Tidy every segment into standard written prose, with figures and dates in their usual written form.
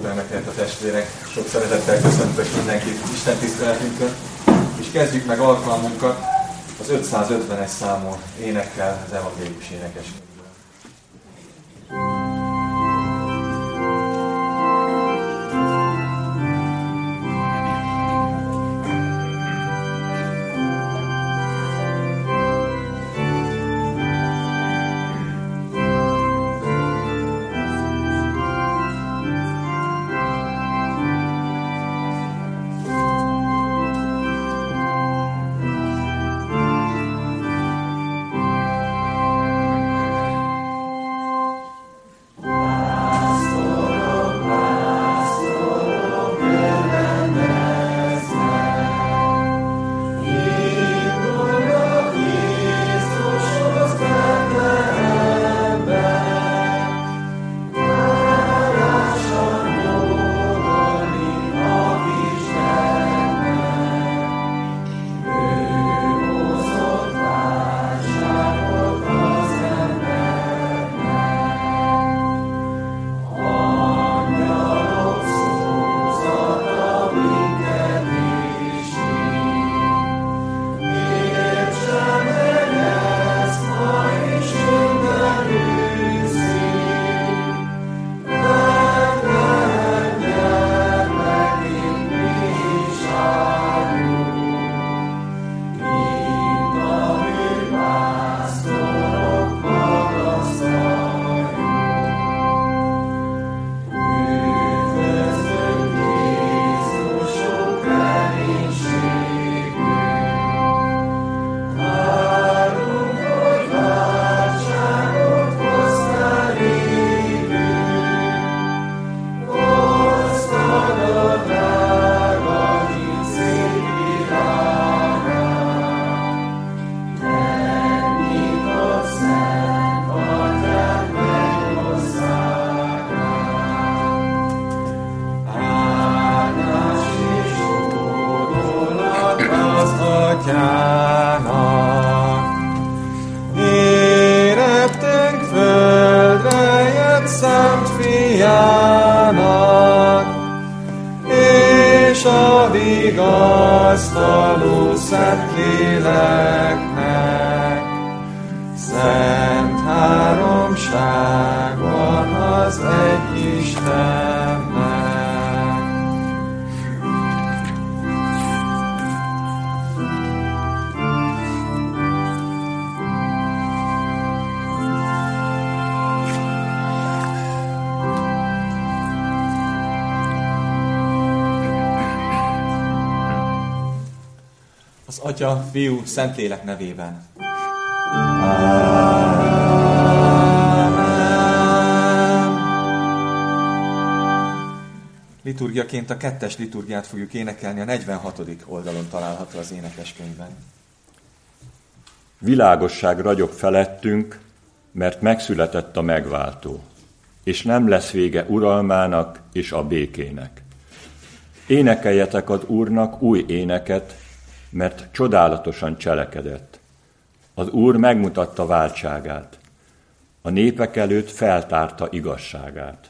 remek a testvérek! Sok szeretettel köszöntök mindenkit Isten tiszteletünkön, és kezdjük meg alkalmunkat az 550-es számú énekkel, az evangélikus énekeskönyvből. Érettünk földre jött Szent Fiának, és a vigasztaló Szentléleknek. Szent háromság van az egy Istennek. Az Atya, Fiú, Szentlélek nevében. Liturgiaként a 2. liturgiát fogjuk énekelni, a 46. oldalon található az énekeskönyvben. Világosság ragyog felettünk, mert megszületett a megváltó, és nem lesz vége uralmának és a békének. Énekeljetek az Úrnak új éneket, mert csodálatosan cselekedett. Az Úr megmutatta váltságát, a népek előtt feltárta igazságát.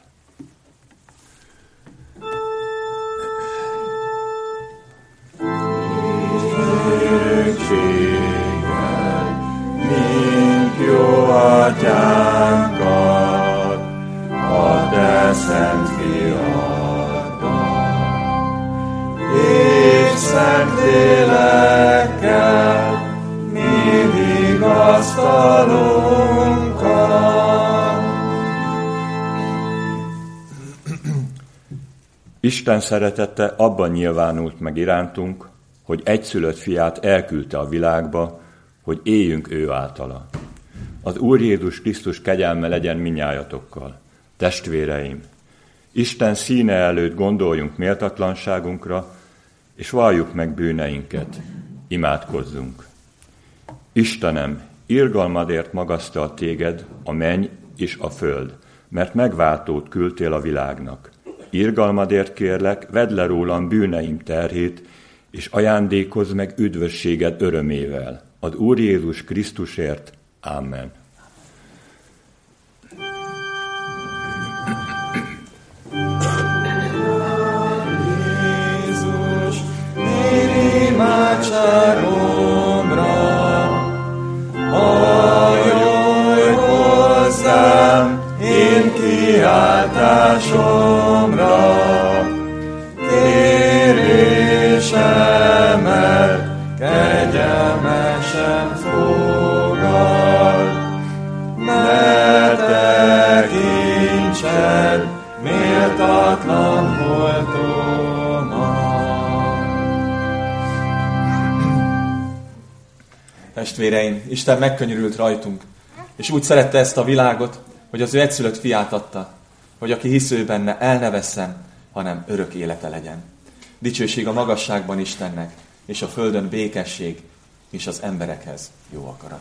Örökséggel, mint jó atyánkat, a te szent fiaddal, és szent lélekkel, mi vigasztalunkat. Isten szeretete abban nyilvánult meg irántunk, hogy egyszülött fiát elküldte a világba, hogy éljünk ő általa. Az Úr Jézus Krisztus kegyelme legyen mindnyájatokkal. Testvéreim, Isten színe előtt gondoljunk méltatlanságunkra, és valljuk meg bűneinket, imádkozzunk. Istenem, irgalmadért magasztal téged a menny és a föld, mert megváltót küldtél a világnak. Irgalmadért kérlek, vedd le rólam bűneim terhét, és ajándékozz meg üdvösséged örömével. Az Úr Jézus Krisztusért. Amen. tanácsomra, kérésemet kegyelmesen fogad, ne tekintsed méltatlan voltomat. Testvéreim, Isten megkönyörült rajtunk, és úgy szerette ezt a világot, hogy az ő egyszülött fiát adta, hogy aki hisz ő benne, el ne vesszen, hanem örök élete legyen. Dicsőség a magasságban Istennek, és a földön békesség, és az emberekhez jó akarat.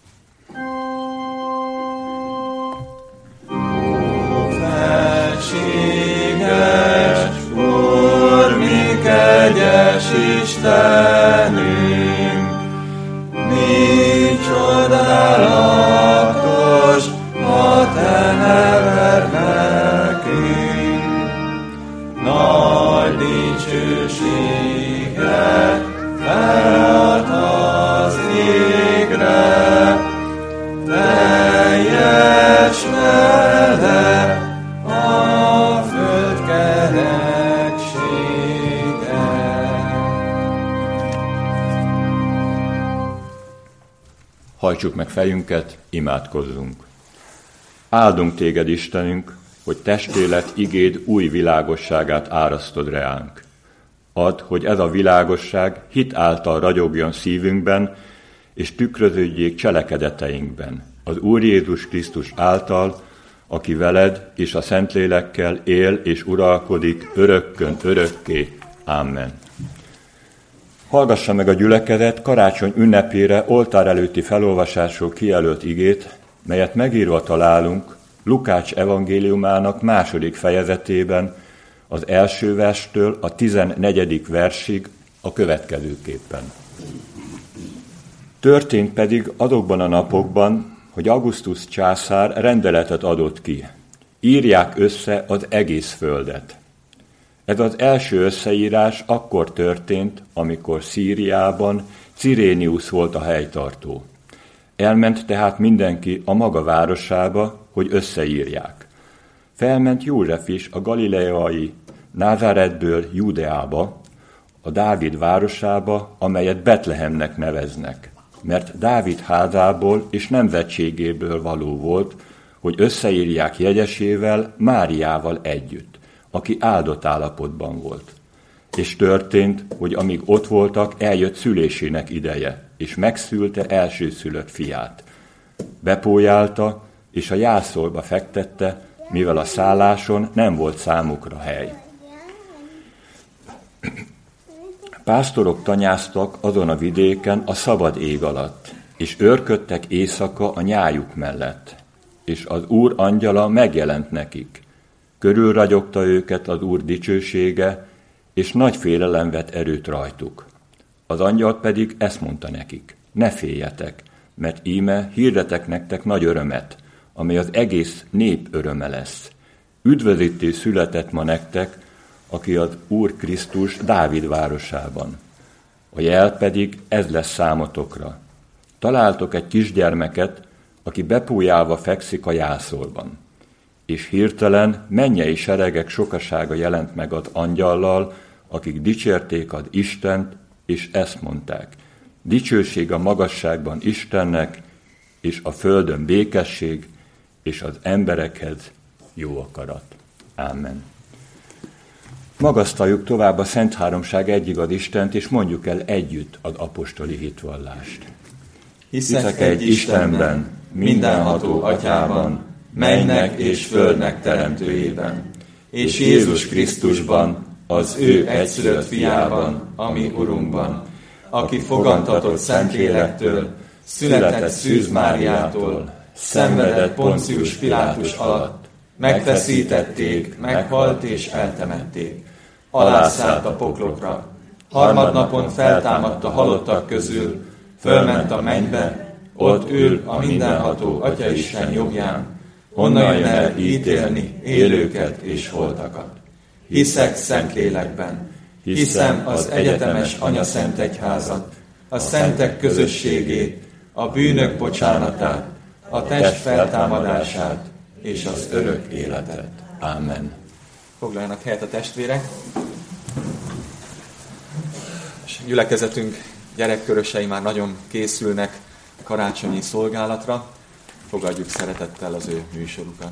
Felséges Úr, mi kegyes Istenünk, mi csodálatos a te neved nekünk, nagy dicsőséget felad az égre, teljes vele a föld kereksége. Hajtsuk meg fejünket, imádkozzunk. Áldunk téged, Istenünk, hogy testélet igéd új világosságát árasztod reánk. Add, hogy ez a világosság hit által ragyogjon szívünkben, és tükröződjék cselekedeteinkben. Az Úr Jézus Krisztus által, aki veled és a Szentlélekkel él és uralkodik örökkön örökké. Amen. Hallgassa meg a gyülekezet karácsony ünnepére oltár előtti felolvasásról kijelölt igét, melyet megírva találunk Lukács evangéliumának 2. fejezetében, az első verstől a 14. versig a következőképpen. Történt pedig azokban a napokban, hogy Augustus császár rendeletet adott ki. Írják össze az egész földet. Ez az első összeírás akkor történt, amikor Szíriában Cirénius volt a helytartó. Elment tehát mindenki a maga városába, hogy összeírják. Felment József is a galileai Názáretből Judeába, a Dávid városába, amelyet Betlehemnek neveznek, mert Dávid házából és nemzetségéből való volt, hogy összeírják jegyesével, Máriával együtt, aki áldott állapotban volt. És történt, hogy amíg ott voltak, eljött szülésének ideje, és megszülte elsőszülött fiát. Bepójálta, és a jászolba fektette, mivel a szálláson nem volt számukra hely. Pásztorok tanyáztak azon a vidéken a szabad ég alatt, és őrködtek éjszaka a nyájuk mellett, és az Úr angyala megjelent nekik. Körülragyogta őket az Úr dicsősége, és nagy félelem vett erőt rajtuk. Az angyal pedig ezt mondta nekik: ne féljetek, mert íme hirdetek nektek nagy örömet, amely az egész nép öröme lesz. Üdvözítő született ma nektek, aki az Úr Krisztus Dávid városában. A jel pedig ez lesz számotokra. Találtok egy kisgyermeket, aki bepújálva fekszik a jászolban. És hirtelen mennyei seregek sokasága jelent meg az angyallal, akik dicsérték az Istent, és ezt mondták: dicsőség a magasságban Istennek, és a földön békesség, és az emberekhez jó akarat. Ámen. Magasztaljuk tovább a Szent Háromság egyigaz Istent, és mondjuk el együtt az apostoli hitvallást. Hiszek egy Istenben, mindenható Atyában, mennynek és földnek teremtőjében, és Jézus Krisztusban, az ő egyszülött fiában, ami Urunkban, aki fogantatott Szentlélektől, született Szűz Máriától, szenvedett Poncius Pilátus alatt, megfeszítették, meghalt és eltemették, alászállt a poklokra, harmadnapon feltámadt a halottak közül, fölment a mennybe, ott ül a mindenható Atyaisten jobbján, onnan jön el ítélni élőket és holtakat. Hiszek Szentlélekben, hiszem az egyetemes Anyaszent Egyházat, a szentek közösségét, a bűnök bocsánatát, a test feltámadását és az örök életet. Ámen. Foglaljanak helyet a testvérek. És gyülekezetünk gyerekkörösei már nagyon készülnek a karácsonyi szolgálatra. Fogadjuk szeretettel az ő műsorukat.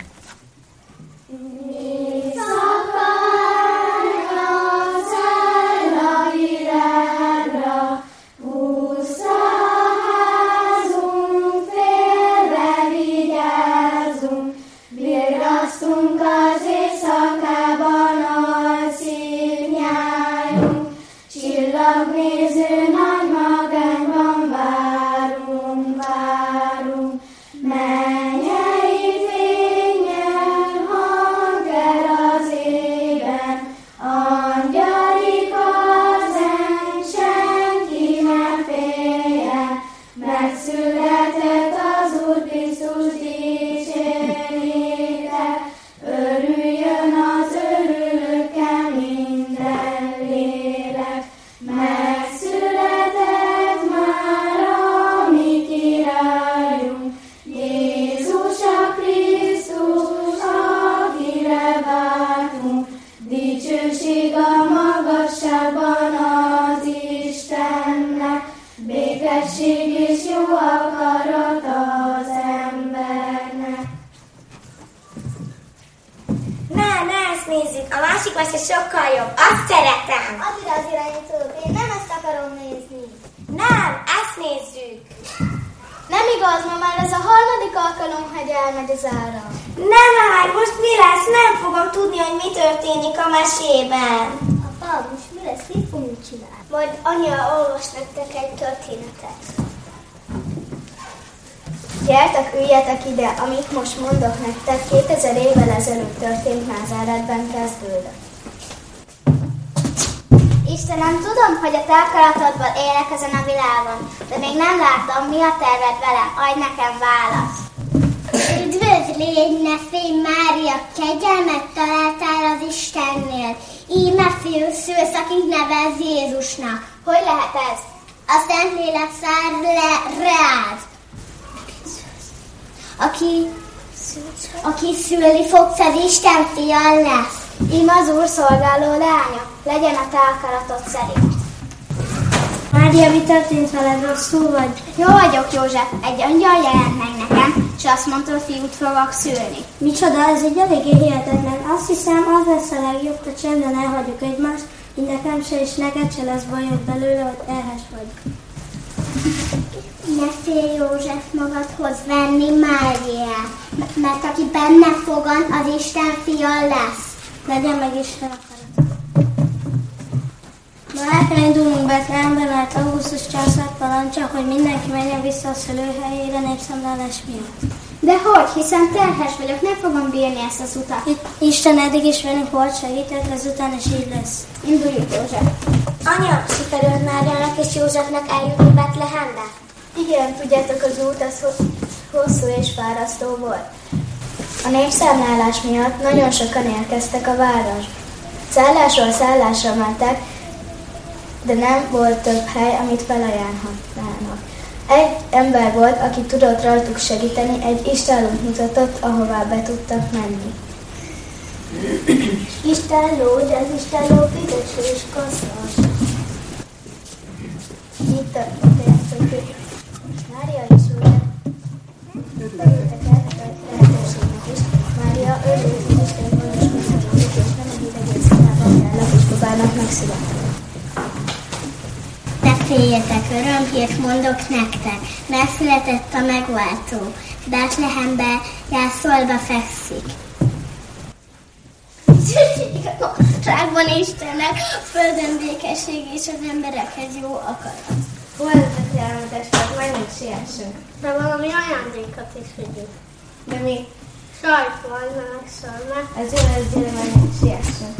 Sokkal jobb. Azt szeretem. Adj az irányítót. Én nem ezt akarom nézni. Nem, ezt nézzük. Nem igaz, ma már ez a harmadik alkalom, hogy elmegy az ára. Nem áll, most mi lesz? Nem fogom tudni, hogy mi történik a mesében. Apa, most mi lesz? Mit fogunk csinálni? Majd anya olvas nektek egy történetet. Gyertek, üljetek ide, amit most mondok nektek, 2000 évvel ezelőtt történt Názáretben kezdődött. Istenem, tudom, hogy a te akaratodból élek ezen a világon, de még nem látom, mi a terved velem, adj nekem választ. Üdvözlégy, ne félj, Mária, kegyelmet találtál az Istennél. Íme fiú szülsz, akit nevez Jézusnak. Hogy lehet ez? A Szentlélek száll le rád. Aki szülni fogsz, az Isten fia lesz. Ím az Úr szolgáló lánya, legyen a te akaratod szerint. Mária, mi történt veled? Rosszul vagy? Jó vagyok, József. Egy angyal jelent meg nekem, és azt mondta, hogy fiút fogok szülni. Micsoda, ez egy eléggé hihetetlen. Azt hiszem, az lesz a legjobb, hogy csendben elhagyjuk egymást, így nekem se és neked se lesz bajod belőle, hogy elhes vagy. Ne félj, József, magadhoz venni Máriát, mert aki benne fogan, az Isten fia lesz. Legyen meg Isten akarat. Ma el kell indulnunk Betlehembe, mert Augustus császár parancsa, hogy mindenki menjen vissza a szülőhelyére népszámlálás miatt. De hogy? Hiszen terhes vagyok, nem fogom bírni ezt az utat. Isten eddig is velünk volt, segített, ezután is így lesz. Induljuk, József. Anya, sikerült Máriának és Józsefnek eljutni Betlehembe? Igen, tudjátok, az út az hosszú és fárasztó volt. A népszámlálás miatt nagyon sokan érkeztek a városba. Szállásról szállásra mentek, de nem volt több hely, amit felajánlhatnának. Egy ember volt, aki tudott rajtuk segíteni, egy istállót mutatott, ahová be tudtak menni. Istálló, de az istálló büdös és koszos. Itt történt, Mária és József örültek lehetőségnek is. Mária örült, hogy Isten gondoskodott, és nem egy idegen színában kell lakosbabának megszületni. Ne féljetek, örömhírt mondok nektek, megszületett a megváltó. Betlehembe jászolva fekszik. Rákban Istennek, a földön békesség és az emberekhez jó akarat. Voltak jelentesek, menjünk siessünk. De valami ajándékat is vigyük. De mi? Sajt van, meg szörme. Ez jó, ez gyere, menjünk siessünk.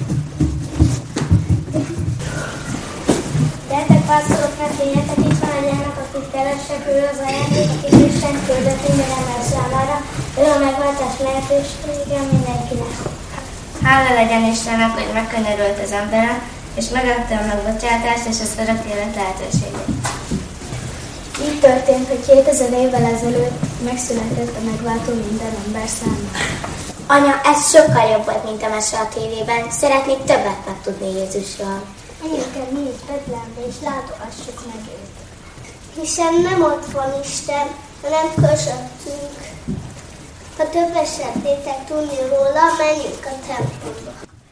Gyertek, pásztorok, ne féljetek, itt van egy gyermek, akit keresek, ő az ajándék, akit Isten küldött minden ember számára. Ő a megváltás lehetősége mindenkinek. Hála legyen Istennek, hogy megkönyörült az emberen, és megadta a megbocsátást és az örök élet lehetőségét. Így történt, hogy 2000 évvel ezelőtt megszületett a megváltó minden ember számára. Anya, ez sokkal jobb volt, mint a mese a tévében. Szeretnék többet megtudni Jézusról. Menjünk mi is Betlehembe, és látogassuk meg őt. Hiszen nem ott van Isten, hanem közöttünk. Ha többet szeretnétek tudni róla, menjünk a templomba.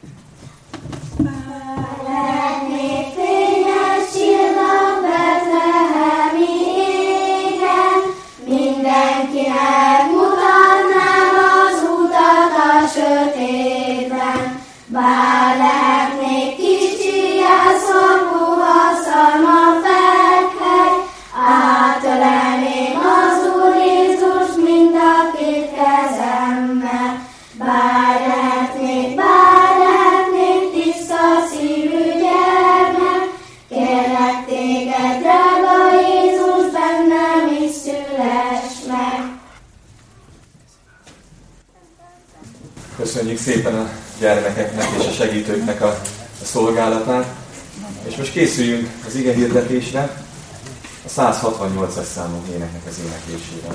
Letnék fényes csillag betlehemi égen, mindenkinek mutatnám az utat a sötétben. Bár lehetnék kicsi, elszorgó hatalma felhely, átölelném az Úr Jézust mind a két kezemmel. Bár lehetnék tiszta szívű gyermek, kérlek téged, drága Jézus, bennem is szüless meg. Köszönjük szépen a gyermekeknek és a segítőknek a szolgálatát. És most készüljünk az ige hirdetésre, a 168-as számú éneknek az éneklésére.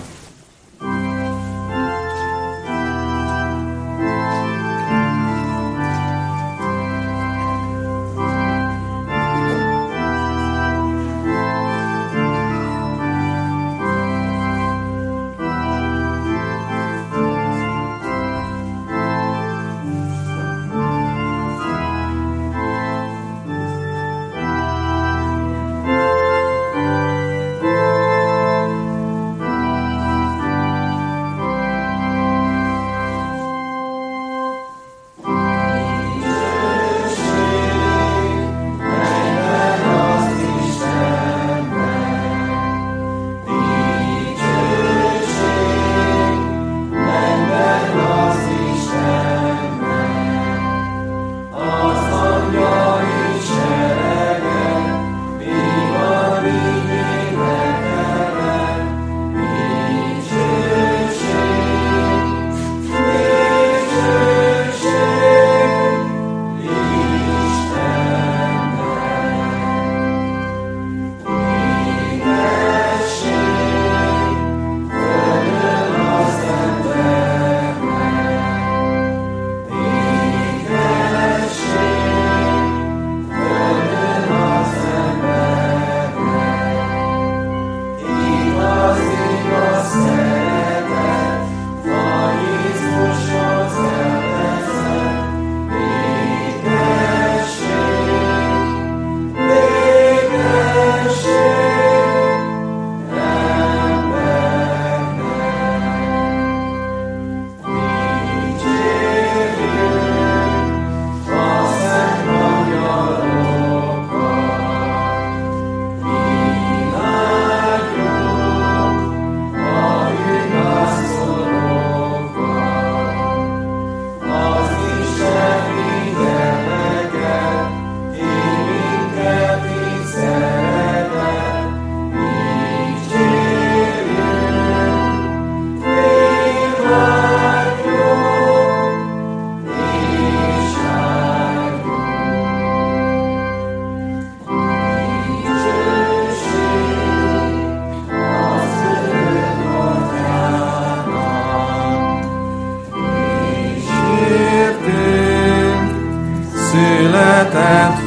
született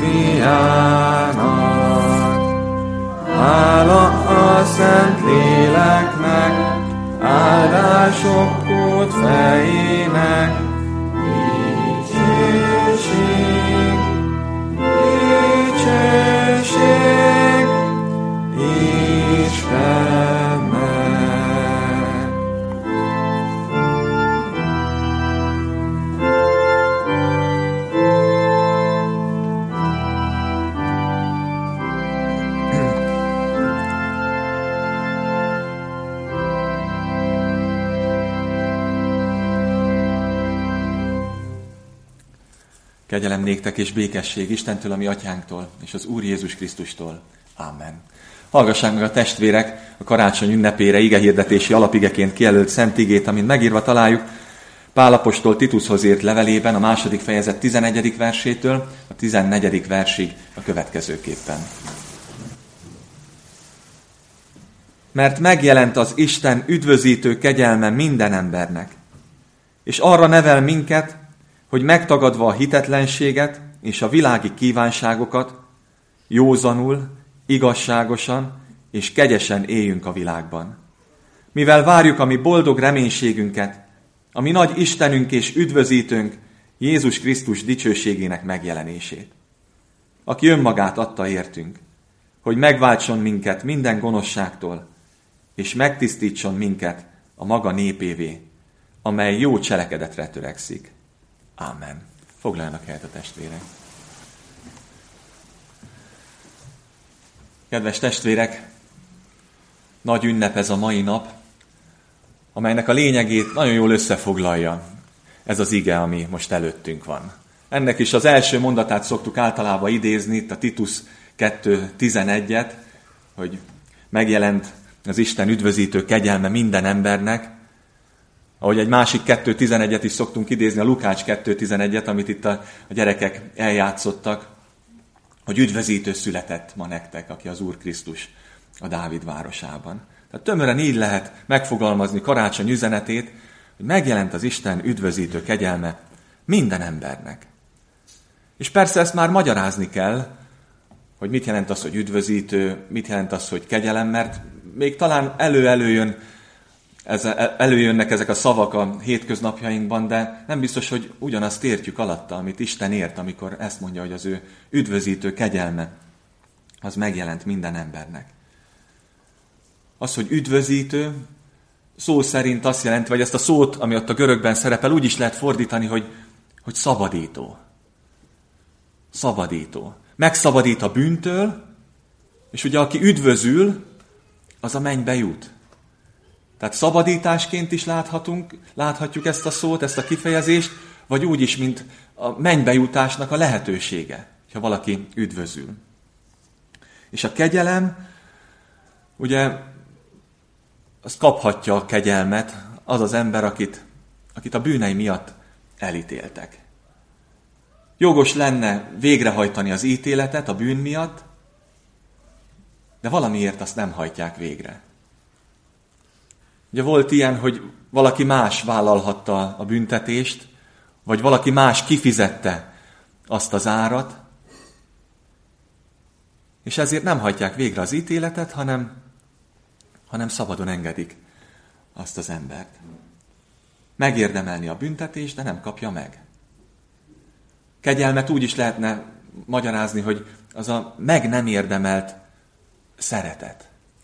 fiának. Hála a Szent Léleknek, áldások kód fejének, dicsőség, dicsőség Istennek. Kegyelem néktek és békesség Istentől, a mi atyánktól, és az Úr Jézus Krisztustól. Amen. Hallgassák meg a testvérek a karácsony ünnepére igehirdetési alapigeként kijelölt szent igét, amint megírva találjuk Pál apostol Titushoz írt levelében, a 2. fejezet 11. versétől a 14. versig a következőképpen. Mert megjelent az Isten üdvözítő kegyelme minden embernek, és arra nevel minket, hogy megtagadva a hitetlenséget és a világi kívánságokat, józanul, igazságosan és kegyesen éljünk a világban. Mivel várjuk a mi boldog reménységünket, a mi nagy Istenünk és üdvözítőnk, Jézus Krisztus dicsőségének megjelenését, aki önmagát adta értünk, hogy megváltson minket minden gonoszságtól, és megtisztítson minket a maga népévé, amely jó cselekedetre törekszik. Ámen. Foglaljanak helyet a testvérek. Kedves testvérek, nagy ünnep ez a mai nap, amelynek a lényegét nagyon jól összefoglalja ez az ige, ami most előttünk van. Ennek is az első mondatát szoktuk általában idézni, itt a Titus 2.11-et, hogy megjelent az Isten üdvözítő kegyelme minden embernek, ahogy egy másik 2.11-et is szoktunk idézni, a Lukács 2.11-et, amit itt a gyerekek eljátszottak, hogy üdvözítő született ma nektek, aki az Úr Krisztus a Dávid városában. Tehát tömören így lehet megfogalmazni karácsony üzenetét, hogy megjelent az Isten üdvözítő kegyelme minden embernek. És persze ezt már magyarázni kell, hogy mit jelent az, hogy üdvözítő, mit jelent az, hogy kegyelem, mert még talán előjönnek ezek a szavak a hétköznapjainkban, de nem biztos, hogy ugyanazt értjük alatta, amit Isten ért, amikor ezt mondja, hogy az ő üdvözítő kegyelme, az megjelent minden embernek. Az, hogy üdvözítő, szó szerint azt jelenti, vagy ezt a szót, ami ott a görögben szerepel, úgy is lehet fordítani, hogy szabadító. Szabadító. Megszabadít a bűntől, és ugye aki üdvözül, az a mennybe jut. Tehát szabadításként is láthatjuk ezt a szót, ezt a kifejezést, vagy úgy is, mint a mennybe jutásnak a lehetősége, ha valaki üdvözül. És a kegyelem, ugye, azt kaphatja a kegyelmet az az ember, akit a bűnei miatt elítéltek. Jogos lenne végrehajtani az ítéletet a bűn miatt, de valamiért azt nem hajtják végre. Ugye volt ilyen, hogy valaki más vállalhatta a büntetést, vagy valaki más kifizette azt az árat, és ezért nem hajtják végre az ítéletet, hanem szabadon engedik azt az embert. Megérdemelni a büntetést, de nem kapja meg. Kegyelmet úgy is lehetne magyarázni, hogy az a meg nem érdemelt szeretet.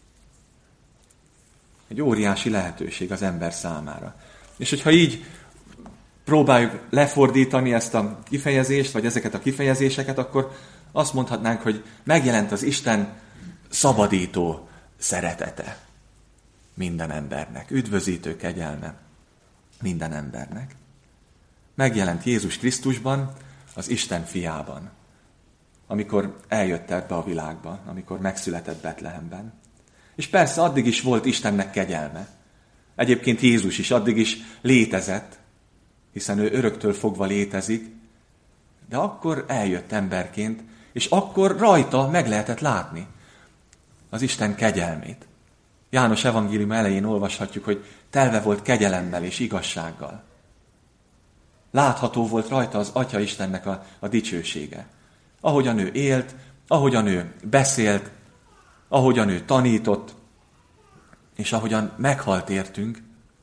Egy óriási lehetőség az ember számára. És hogyha így próbáljuk lefordítani ezt a kifejezést, vagy ezeket a kifejezéseket, akkor azt mondhatnánk, hogy megjelent az Isten szabadító szeretete minden embernek, üdvözítő kegyelme minden embernek. Megjelent Jézus Krisztusban, az Isten fiában, amikor eljött ebbe a világba, amikor megszületett Betlehemben. És persze addig is volt Istennek kegyelme. Egyébként Jézus is addig is létezett, hiszen ő öröktől fogva létezik, de akkor eljött emberként, és akkor rajta meg lehetett látni az Isten kegyelmét. János evangélium elején olvashatjuk, hogy telve volt kegyelemmel és igazsággal. Látható volt rajta az Atya Istennek a dicsősége. Ahogyan ő élt, ahogyan ő beszélt, ahogyan ő tanított, és ahogyan meghalt értünk,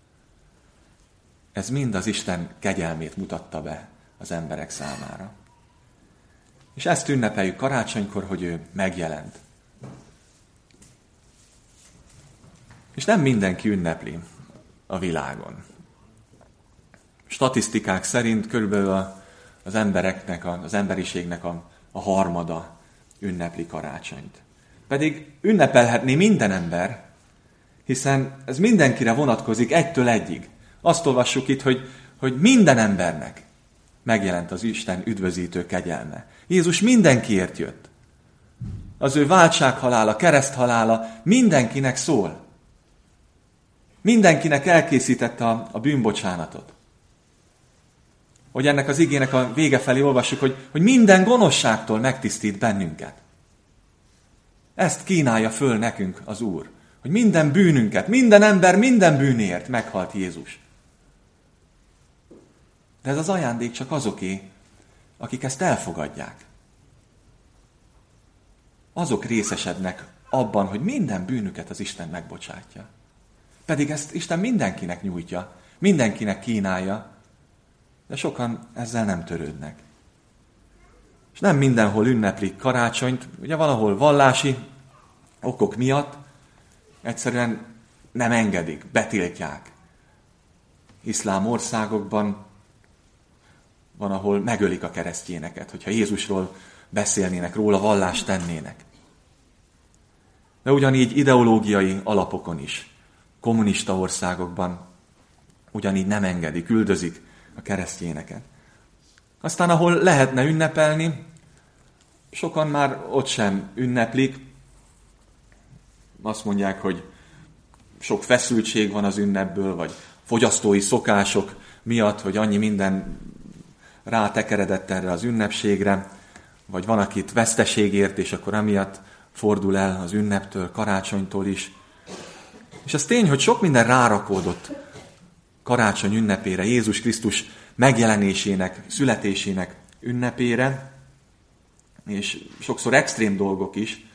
ez mind az Isten kegyelmét mutatta be az emberek számára. És ezt ünnepeljük karácsonykor, hogy ő megjelent. És nem mindenki ünnepli a világon. Statisztikák szerint körülbelül az embereknek, az emberiségnek a harmada ünnepli karácsonyt. Pedig ünnepelhetné minden ember, hiszen ez mindenkire vonatkozik egytől egyig. Azt olvassuk itt, hogy minden embernek megjelent az Isten üdvözítő kegyelme. Jézus mindenkiért jött. Az ő váltsághalála, kereszthalála mindenkinek szól. Mindenkinek elkészítette a bűnbocsánatot. Hogy ennek az igének a vége felé olvassuk, hogy minden gonoszságtól megtisztít bennünket. Ezt kínálja föl nekünk az Úr, hogy minden bűnünket, minden ember minden bűnért meghalt Jézus. De ez az ajándék csak azoké, akik ezt elfogadják. Azok részesednek abban, hogy minden bűnüket az Isten megbocsátja. Pedig ezt Isten mindenkinek nyújtja, mindenkinek kínálja, de sokan ezzel nem törődnek. És nem mindenhol ünneplik karácsonyt, ugye valahol vallási okok miatt egyszerűen nem engedik, betiltják. Iszlám országokban van, ahol megölik a keresztjéneket, hogyha Jézusról beszélnének, róla vallást tennének. De ugyanígy ideológiai alapokon is, kommunista országokban ugyanígy nem engedik, üldözik a keresztjéneket. Aztán, ahol lehetne ünnepelni, sokan már ott sem ünneplik. Azt mondják, hogy sok feszültség van az ünnepből, vagy fogyasztói szokások miatt, hogy annyi minden rátekeredett erre az ünnepségre, vagy van, akit veszteségért, és akkor amiatt fordul el az ünneptől, karácsonytól is. És az tény, hogy sok minden rárakódott karácsony ünnepére, Jézus Krisztus megjelenésének, születésének ünnepére, és sokszor extrém dolgok is.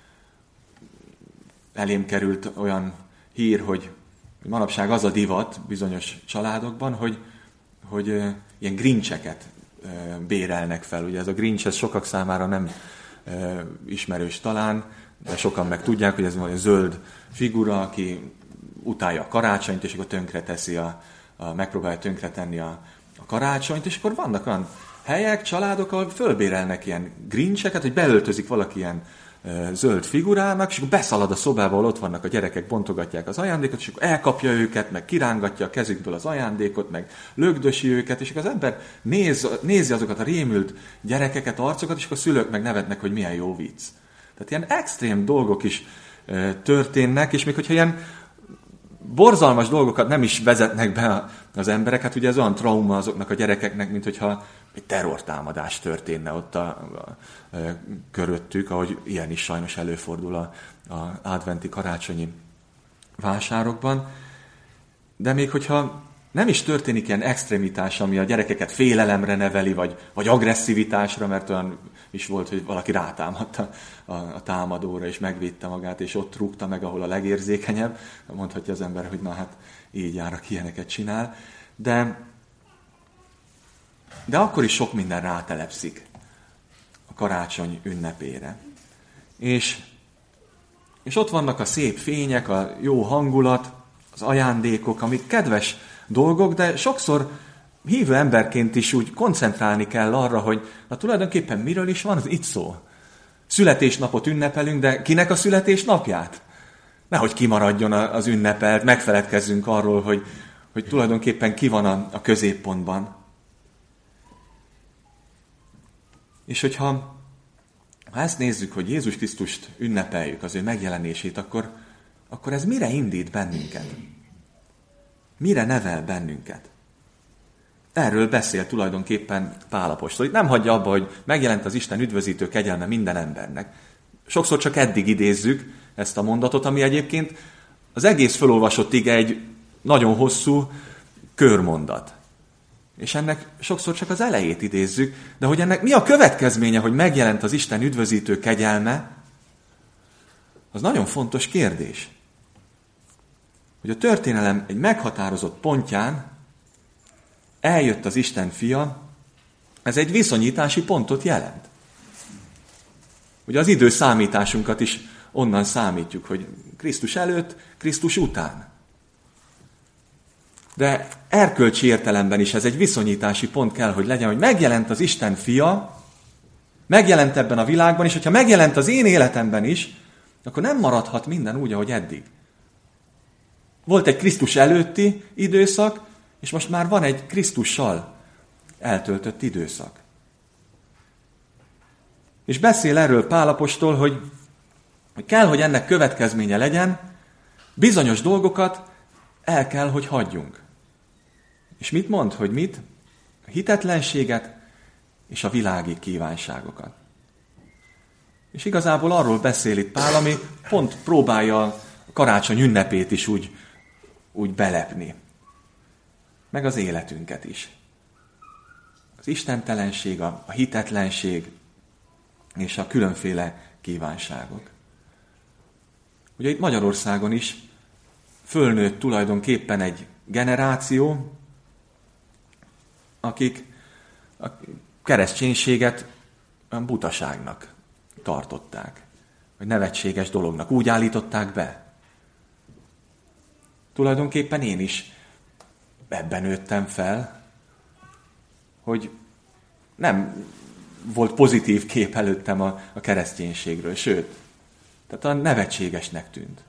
Elém került hír, hogy manapság az a divat bizonyos családokban, hogy ilyen grincseket bérelnek fel. Ugye ez a grincs, ez sokak számára nem ismerős talán, de sokan meg tudják, hogy ez egy zöld figura, aki utálja a karácsonyt, és akkor tönkreteszi megpróbálja tönkretenni a karácsonyt, és akkor vannak olyan helyek, családok, ahol fölbérelnek ilyen grincseket, hogy beöltözik valaki ilyen zöld figurának, és akkor beszalad a szobába, ahol ott vannak a gyerekek, bontogatják az ajándékot, és akkor elkapja őket, meg kirángatja a kezükből az ajándékot, meg lögdösi őket, és akkor az ember nézi azokat a rémült gyerekeket, arcokat, és akkor a szülők meg nevetnek, hogy milyen jó vicc. Tehát ilyen extrém dolgok is történnek, és még hogyha ilyen borzalmas dolgokat nem is vezetnek be az emberek, hát ugye ez olyan trauma azoknak a gyerekeknek, mint hogyha egy terrortámadás történne ott a köröttük, ahogy ilyen is sajnos előfordul az adventi karácsonyi vásárokban. De még hogyha nem is történik ilyen extremitás, ami a gyerekeket félelemre neveli, vagy agresszivitásra, mert olyan is volt, hogy valaki rátámadta a támadóra, és megvédte magát, és ott rúgta meg, ahol a legérzékenyebb. Mondhatja az ember, hogy na hát így jár, aki ilyeneket csinál. De akkor is sok minden rátelepszik a karácsony ünnepére. És ott vannak a szép fények, a jó hangulat, az ajándékok, amik kedves dolgok, de sokszor hívő emberként is úgy koncentrálni kell arra, hogy na tulajdonképpen miről is van az itt szó. Születésnapot ünnepelünk, de kinek a születésnapját? Nehogy kimaradjon az ünnepelt, megfeledkezzünk arról, hogy tulajdonképpen ki van a középpontban. És hogyha ezt nézzük, hogy Jézus Krisztust ünnepeljük, az ő megjelenését, akkor ez mire indít bennünket? Mire nevel bennünket? Erről beszél tulajdonképpen Pál apostol. Itt nem hagyja abba, hogy megjelent az Isten üdvözítő kegyelme minden embernek. Sokszor csak eddig idézzük ezt a mondatot, ami egyébként az egész felolvasott ige egy nagyon hosszú körmondat. És ennek sokszor csak az elejét idézzük, de hogy ennek mi a következménye, hogy megjelent az Isten üdvözítő kegyelme, az nagyon fontos kérdés. Hogy a történelem egy meghatározott pontján eljött az Isten fia, ez egy viszonyítási pontot jelent. Ugye az időszámításunkat is onnan számítjuk, hogy Krisztus előtt, Krisztus után. De erkölcsi értelemben is ez egy viszonyítási pont kell, hogy legyen, hogy megjelent az Isten fia, megjelent ebben a világban, és hogyha megjelent az én életemben is, akkor nem maradhat minden úgy, ahogy eddig. Volt egy Krisztus előtti időszak, és most már van egy Krisztussal eltöltött időszak. És beszél erről Pál apostol, hogy kell, hogy ennek következménye legyen, bizonyos dolgokat el kell, hogy hagyjunk. És mit mond, hogy mit? A hitetlenséget és a világi kívánságokat. És igazából arról beszél itt Pál, ami pont próbálja a karácsony ünnepét is úgy belepni. Meg az életünket is. Az istentelenség, a hitetlenség és a különféle kívánságok. Ugye itt Magyarországon is fölnőtt tulajdonképpen egy generáció, akik a kereszténységet olyan butaságnak tartották, vagy nevetséges dolognak. Úgy állították be. Tulajdonképpen én is ebben nőttem fel, hogy nem volt pozitív kép előttem a kereszténységről, sőt, tehát a nevetségesnek tűnt.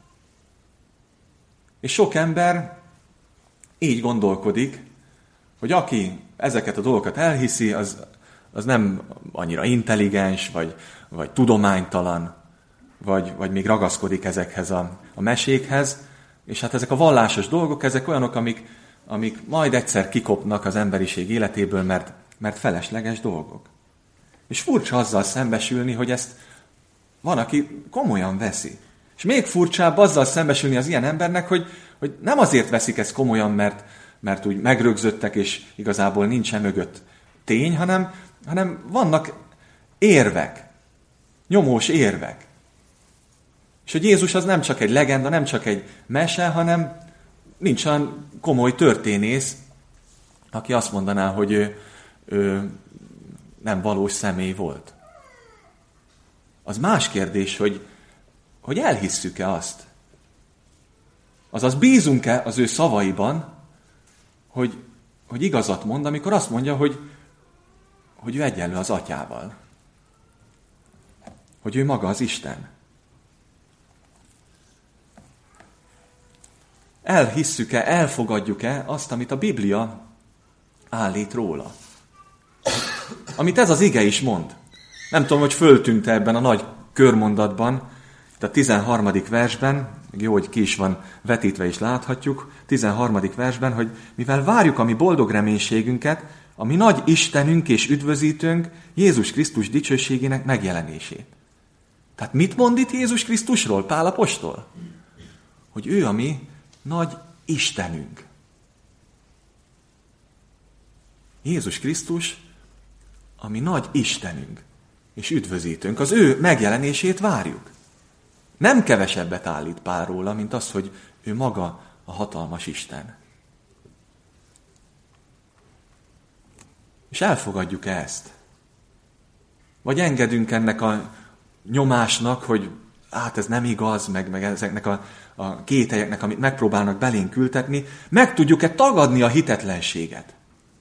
És sok ember így gondolkodik, hogy aki ezeket a dolgokat elhiszi, az nem annyira intelligens, vagy tudománytalan, vagy még ragaszkodik ezekhez a mesékhez. És hát ezek a vallásos dolgok, ezek olyanok, amik majd egyszer kikopnak az emberiség életéből, mert felesleges dolgok. És furcsa azzal szembesülni, hogy ezt van, aki komolyan veszi. És még furcsább azzal szembesülni az ilyen embernek, hogy nem azért veszik ezt komolyan, mert úgy megrögzöttek, és igazából nincsen mögött tény, hanem vannak érvek, nyomós érvek. És hogy Jézus az nem csak egy legenda, nem csak egy mese, hanem nincs olyan komoly történész, aki azt mondaná, hogy ő nem valós személy volt. Az más kérdés, hogy elhisszük-e azt. Azaz bízunk-e az ő szavaiban, hogy igazat mond, amikor azt mondja, hogy ő egyenlő az atyával. Hogy ő maga az Isten. Elhisszük-e, elfogadjuk-e azt, amit a Biblia állít róla. Amit ez az ige is mond. Nem tudom, hogy föltűnt ebben a nagy körmondatban, itt a 13. versben, jó, hogy ki is van vetítve is láthatjuk, 13. versben, hogy mivel várjuk a mi boldog reménységünket, a mi nagy Istenünk és üdvözítőnk, Jézus Krisztus dicsőségének megjelenését. Tehát mit mond itt Jézus Krisztusról, Pál apostol? Hogy ő a mi nagy Istenünk. Jézus Krisztus a mi nagy Istenünk és üdvözítőnk. Az ő megjelenését várjuk. Nem kevesebbet állít Pál róla, mint az, hogy ő maga a hatalmas Isten. És elfogadjuk ezt? Vagy engedünk ennek a nyomásnak, hogy hát ez nem igaz, meg ezeknek a kételyeknek, amit megpróbálnak belénk ültetni, meg tudjuk-e tagadni a hitetlenséget?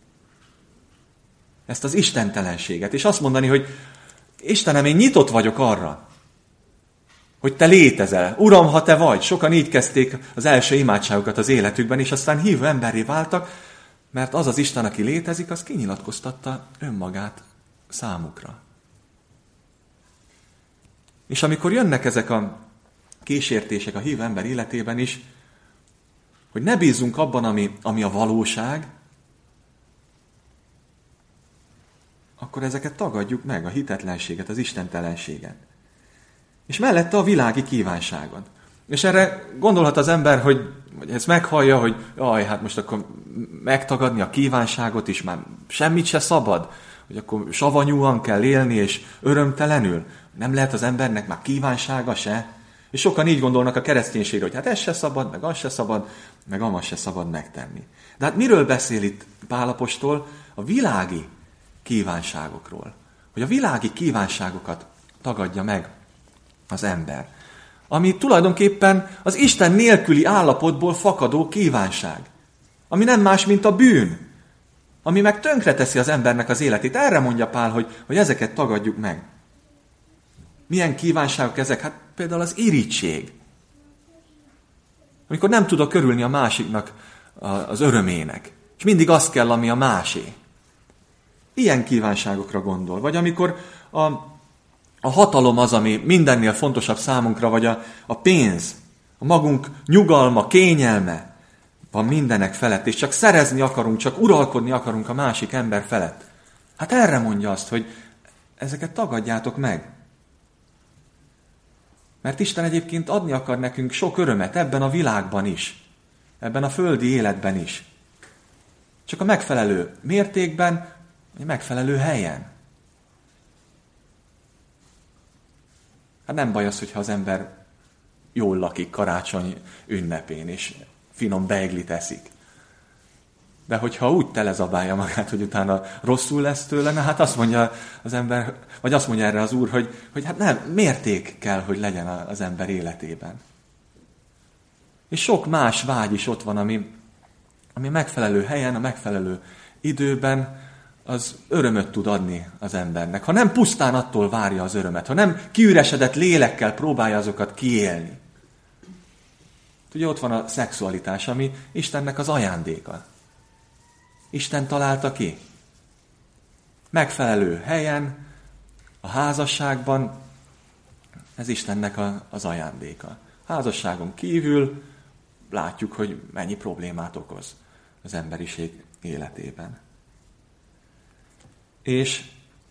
Ezt az istentelenséget. És azt mondani, hogy Istenem, én nyitott vagyok arra, hogy te létezel. Uram, ha te vagy. Sokan így kezdték az első imádságokat az életükben, és aztán hívő emberré váltak, mert az az Isten, aki létezik, az kinyilatkoztatta önmagát számukra. És amikor jönnek ezek a kísértések a hívő ember életében is, hogy ne bízzunk abban, ami a valóság, akkor ezeket tagadjuk meg, a hitetlenséget, az istentelenséget. És mellette a világi kívánságot. És erre gondolhat az ember, hogy ezt meghallja, hogy hát most akkor megtagadni a kívánságot is, már semmit se szabad, hogy akkor savanyúan kell élni, és örömtelenül. Nem lehet az embernek már kívánsága se. És sokan így gondolnak a kereszténységre, hogy hát ez se szabad, meg az se szabad, meg amaz se szabad megtenni. De hát miről beszél itt Pál apostol? A világi kívánságokról. Hogy a világi kívánságokat tagadja meg az ember. Ami tulajdonképpen az Isten nélküli állapotból fakadó kívánság. Ami nem más, mint a bűn. Ami meg tönkreteszi az embernek az életét. Erre mondja Pál, hogy ezeket tagadjuk meg. Milyen kívánságok ezek? Hát például az irigység. Amikor nem tudok örülni a másiknak az örömének. És mindig az kell, ami a másé. Ilyen kívánságokra gondol. Vagy amikor a hatalom az, ami mindennél fontosabb számunkra, vagy a pénz, a magunk nyugalma, kényelme van mindenek felett, és csak szerezni akarunk, csak uralkodni akarunk a másik ember felett. Hát erre mondja azt, hogy ezeket tagadjátok meg. Mert Isten egyébként adni akar nekünk sok örömet ebben a világban is, ebben a földi életben is. Csak a megfelelő mértékben, Megfelelő helyen. Hát nem baj az, hogyha az ember jól lakik karácsony ünnepén, és finom beiglit eszik. De hogyha úgy telezabálja magát, hogy utána rosszul lesz tőle, na hát azt mondja az ember, vagy azt mondja erre az Úr, hogy hát nem, mérték kell, hogy legyen az ember életében. És sok más vágy is ott van, ami megfelelő helyen, a megfelelő időben az örömöt tud adni az embernek. Ha nem pusztán attól várja az örömet, ha nem kiüresedett lélekkel próbálja azokat kiélni. Ugye ott van a szexualitás, ami Istennek az ajándéka. Isten találta ki. Megfelelő helyen, a házasságban, ez Istennek az ajándéka. Házasságon kívül látjuk, hogy mennyi problémát okoz az emberiség életében. És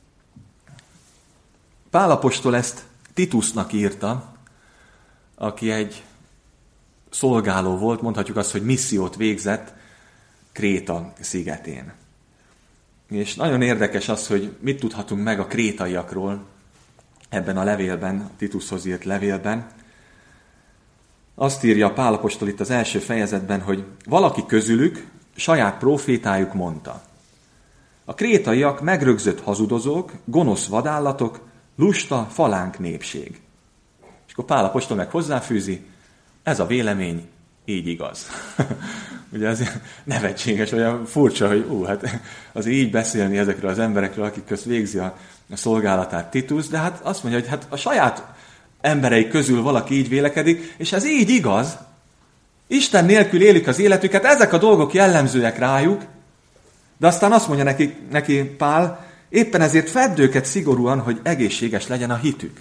Pál apostol ezt Titusnak írta, aki egy szolgáló volt, mondhatjuk azt, hogy missziót végzett Kréta szigetén. És nagyon érdekes az, hogy mit tudhatunk meg a krétaiakról ebben a levélben, a Titushoz írt levélben. Azt írja Pál apostol itt az első fejezetben, hogy valaki közülük saját profétájuk mondta. A krétaiak megrögzött hazudozók, gonosz vadállatok, lusta, falánk népség. És akkor Pál apostol meg hozzáfűzi, ez a vélemény így igaz. Ugye ez nevetséges, olyan furcsa, hogy hát azért így beszélni ezekről az emberekről, akik közt végzi a szolgálatát Titus, de hát azt mondja, hogy hát a saját emberei közül valaki így vélekedik, és ez így igaz. Isten nélkül élik az életüket, ezek a dolgok jellemzőek rájuk, de aztán azt mondja neki Pál, éppen ezért fedd őket szigorúan, hogy egészséges legyen a hitük.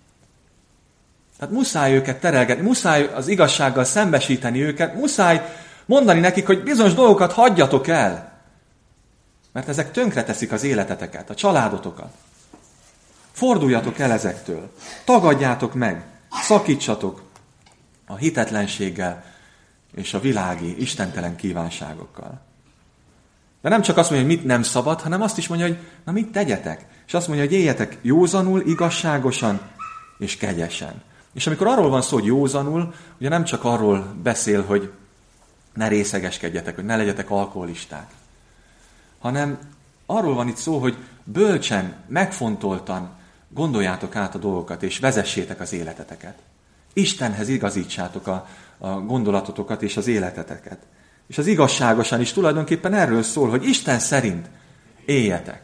Tehát muszáj őket terelgetni, muszáj az igazsággal szembesíteni őket, muszáj mondani nekik, hogy bizonyos dolgokat hagyjatok el, mert ezek tönkreteszik az életeteket, a családotokat. Forduljatok el ezektől, tagadjátok meg, szakítsatok a hitetlenséggel és a világi, istentelen kívánságokkal. De nem csak azt mondja, hogy mit nem szabad, hanem azt is mondja, hogy na mit tegyetek. És azt mondja, hogy éljetek józanul, igazságosan és kegyesen. És amikor arról van szó, hogy józanul, ugye nem csak arról beszél, hogy ne részegeskedjetek, hogy ne legyetek alkoholisták, hanem arról van itt szó, hogy bölcsen, megfontoltan gondoljátok át a dolgokat, és vezessétek az életeteket. Istenhez igazítsátok a gondolatotokat és az életeteket. És az igazságosan is tulajdonképpen erről szól, hogy Isten szerint éljetek.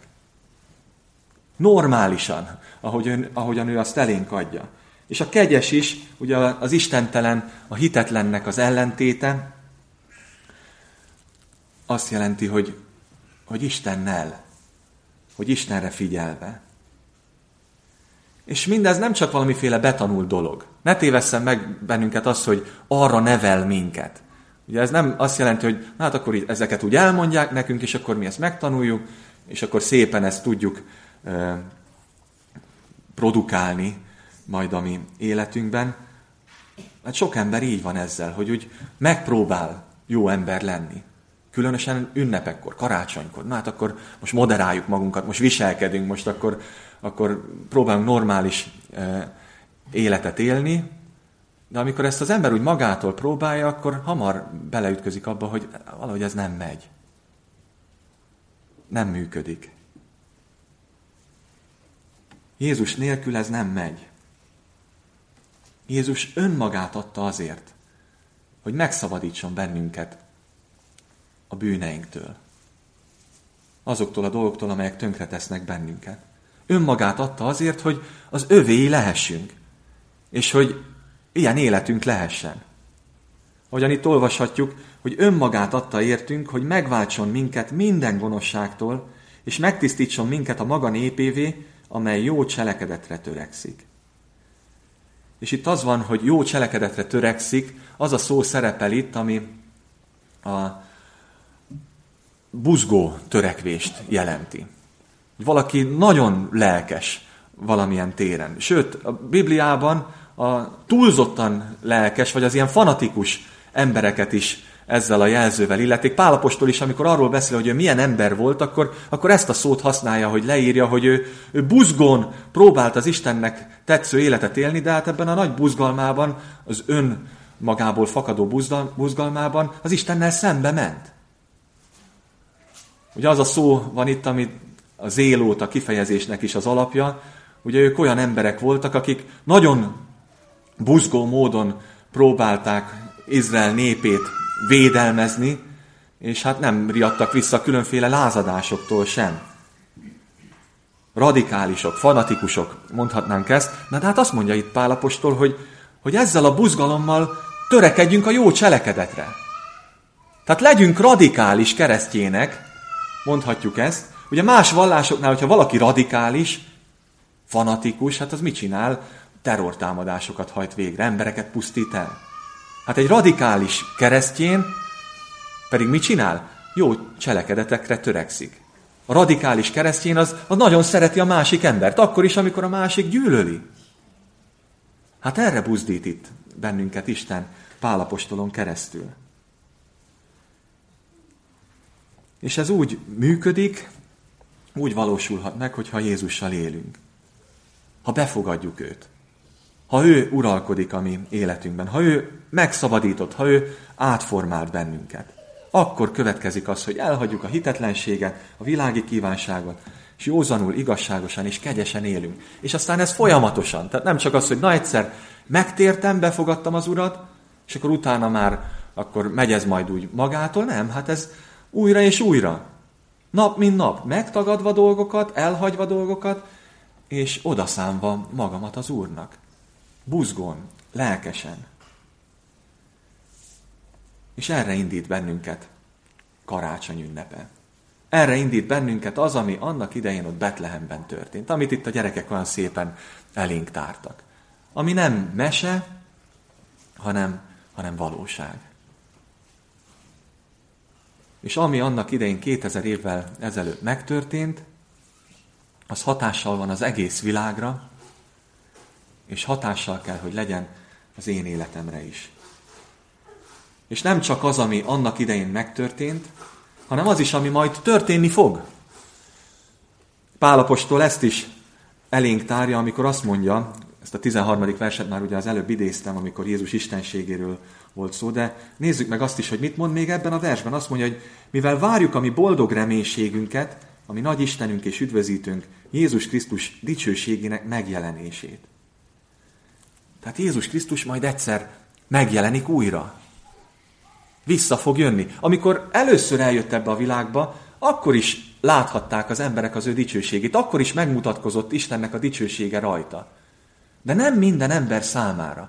Normálisan, ahogyan ő azt elénk adja. És a kegyes is, ugye az istentelen, a hitetlennek az ellentéte, azt jelenti, hogy Istennel, hogy Istenre figyelve. És mindez nem csak valamiféle betanult dolog. Ne tévesszen meg bennünket az, hogy arra nevel minket. Ugye ez nem azt jelenti, hogy hát akkor ezeket úgy elmondják nekünk, és akkor mi ezt megtanuljuk, és akkor szépen ezt tudjuk produkálni majd a mi életünkben. Hát sok ember így van ezzel, hogy úgy megpróbál jó ember lenni. Különösen ünnepekkor, karácsonykor. Na hát akkor most moderáljuk magunkat, most viselkedünk, most akkor próbálunk normális életet élni, de amikor ezt az ember úgy magától próbálja, akkor hamar beleütközik abba, hogy valahogy ez nem megy. Nem működik. Jézus nélkül ez nem megy. Jézus önmagát adta azért, hogy megszabadítson bennünket a bűneinktől. Azoktól a dolgoktól, amelyek tönkretesznek bennünket. Önmagát adta azért, hogy az övéi lehessünk. És hogy ilyen életünk lehessen. Ahogyan itt olvashatjuk, hogy önmagát adta értünk, hogy megváltson minket minden gonoszságtól, és megtisztítson minket a maga népévé, amely jó cselekedetre törekszik. És itt az van, hogy jó cselekedetre törekszik, az a szó szerepel itt, ami a buzgó törekvést jelenti. Valaki nagyon lelkes valamilyen téren. Sőt, a Bibliában a túlzottan lelkes, vagy az ilyen fanatikus embereket is ezzel a jelzővel illetik. Pál apostol is, amikor arról beszél, hogy ő milyen ember volt, akkor ezt a szót használja, hogy leírja, hogy ő buzgón próbált az Istennek tetsző életet élni, de hát ebben a nagy buzgalmában, az magából fakadó buzgalmában az Istennel szembe ment. Ugye az a szó van itt, ami a zélóta kifejezésnek is az alapja, ugye ők olyan emberek voltak, akik nagyon buzgó módon próbálták Izrael népét védelmezni, és hát nem riadtak vissza különféle lázadásoktól sem. Radikálisok, fanatikusok, mondhatnánk ezt, de hát azt mondja itt Pál apostol, hogy ezzel a buzgalommal törekedjünk a jó cselekedetre. Tehát legyünk radikális keresztjének, mondhatjuk ezt. Ugye más vallásoknál, hogyha valaki radikális, fanatikus, hát az mit csinál? Terrortámadásokat hajt végre, embereket pusztít el. Hát egy radikális keresztjén pedig mit csinál? Jó cselekedetekre törekszik. A radikális keresztjén az nagyon szereti a másik embert, akkor is, amikor a másik gyűlöli. Hát erre buzdít itt bennünket Isten Pál apostolon keresztül. És ez úgy működik, úgy valósulhat meg, hogyha Jézussal élünk. Ha befogadjuk őt. Ha ő uralkodik a mi életünkben. Ha ő megszabadított, ha ő átformált bennünket. Akkor következik az, hogy elhagyjuk a hitetlenséget, a világi kívánságot, és józanul, igazságosan és kegyesen élünk. És aztán ez folyamatosan. Tehát nem csak az, hogy na egyszer megtértem, befogadtam az Urat, és akkor utána már akkor megy ez majd úgy magától. Nem, hát ez újra és újra. Nap mint nap. Megtagadva dolgokat, elhagyva dolgokat, és odaszámva magamat az Úrnak. Buzgón, lelkesen. És erre indít bennünket karácsony ünnepe. Erre indít bennünket az, ami annak idején ott Betlehemben történt, amit itt a gyerekek olyan szépen elénk tártak. Ami nem mese, hanem valóság. És ami annak idején 2000 évvel ezelőtt megtörtént, az hatással van az egész világra, és hatással kell, hogy legyen az én életemre is. És nem csak az, ami annak idején megtörtént, hanem az is, ami majd történni fog. Pál apostol ezt is elénk tárja, amikor azt mondja, ezt a 13. verset már ugye az előbb idéztem, amikor Jézus istenségéről volt szó, de nézzük meg azt is, hogy mit mond még ebben a versben. Azt mondja, hogy mivel várjuk a mi boldog reménységünket, a mi nagy Istenünk és üdvözítőnk, Jézus Krisztus dicsőségének megjelenését. Tehát Jézus Krisztus majd egyszer megjelenik újra. Vissza fog jönni. Amikor először eljött ebbe a világba, akkor is láthatták az emberek az ő dicsőségét, akkor is megmutatkozott Istennek a dicsősége rajta. De nem minden ember számára.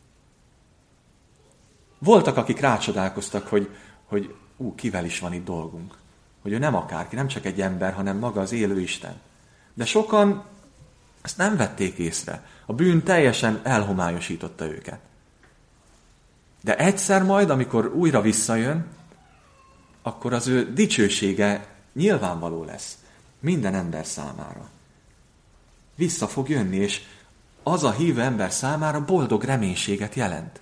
Voltak, akik rácsodálkoztak, hogy kivel is van itt dolgunk. Hogy ő nem akárki, nem csak egy ember, hanem maga az élő Isten. De sokan ezt nem vették észre. A bűn teljesen elhomályosította őket. De egyszer majd, amikor újra visszajön, akkor az ő dicsősége nyilvánvaló lesz minden ember számára. Vissza fog jönni, és az a hívő ember számára boldog reménységet jelent.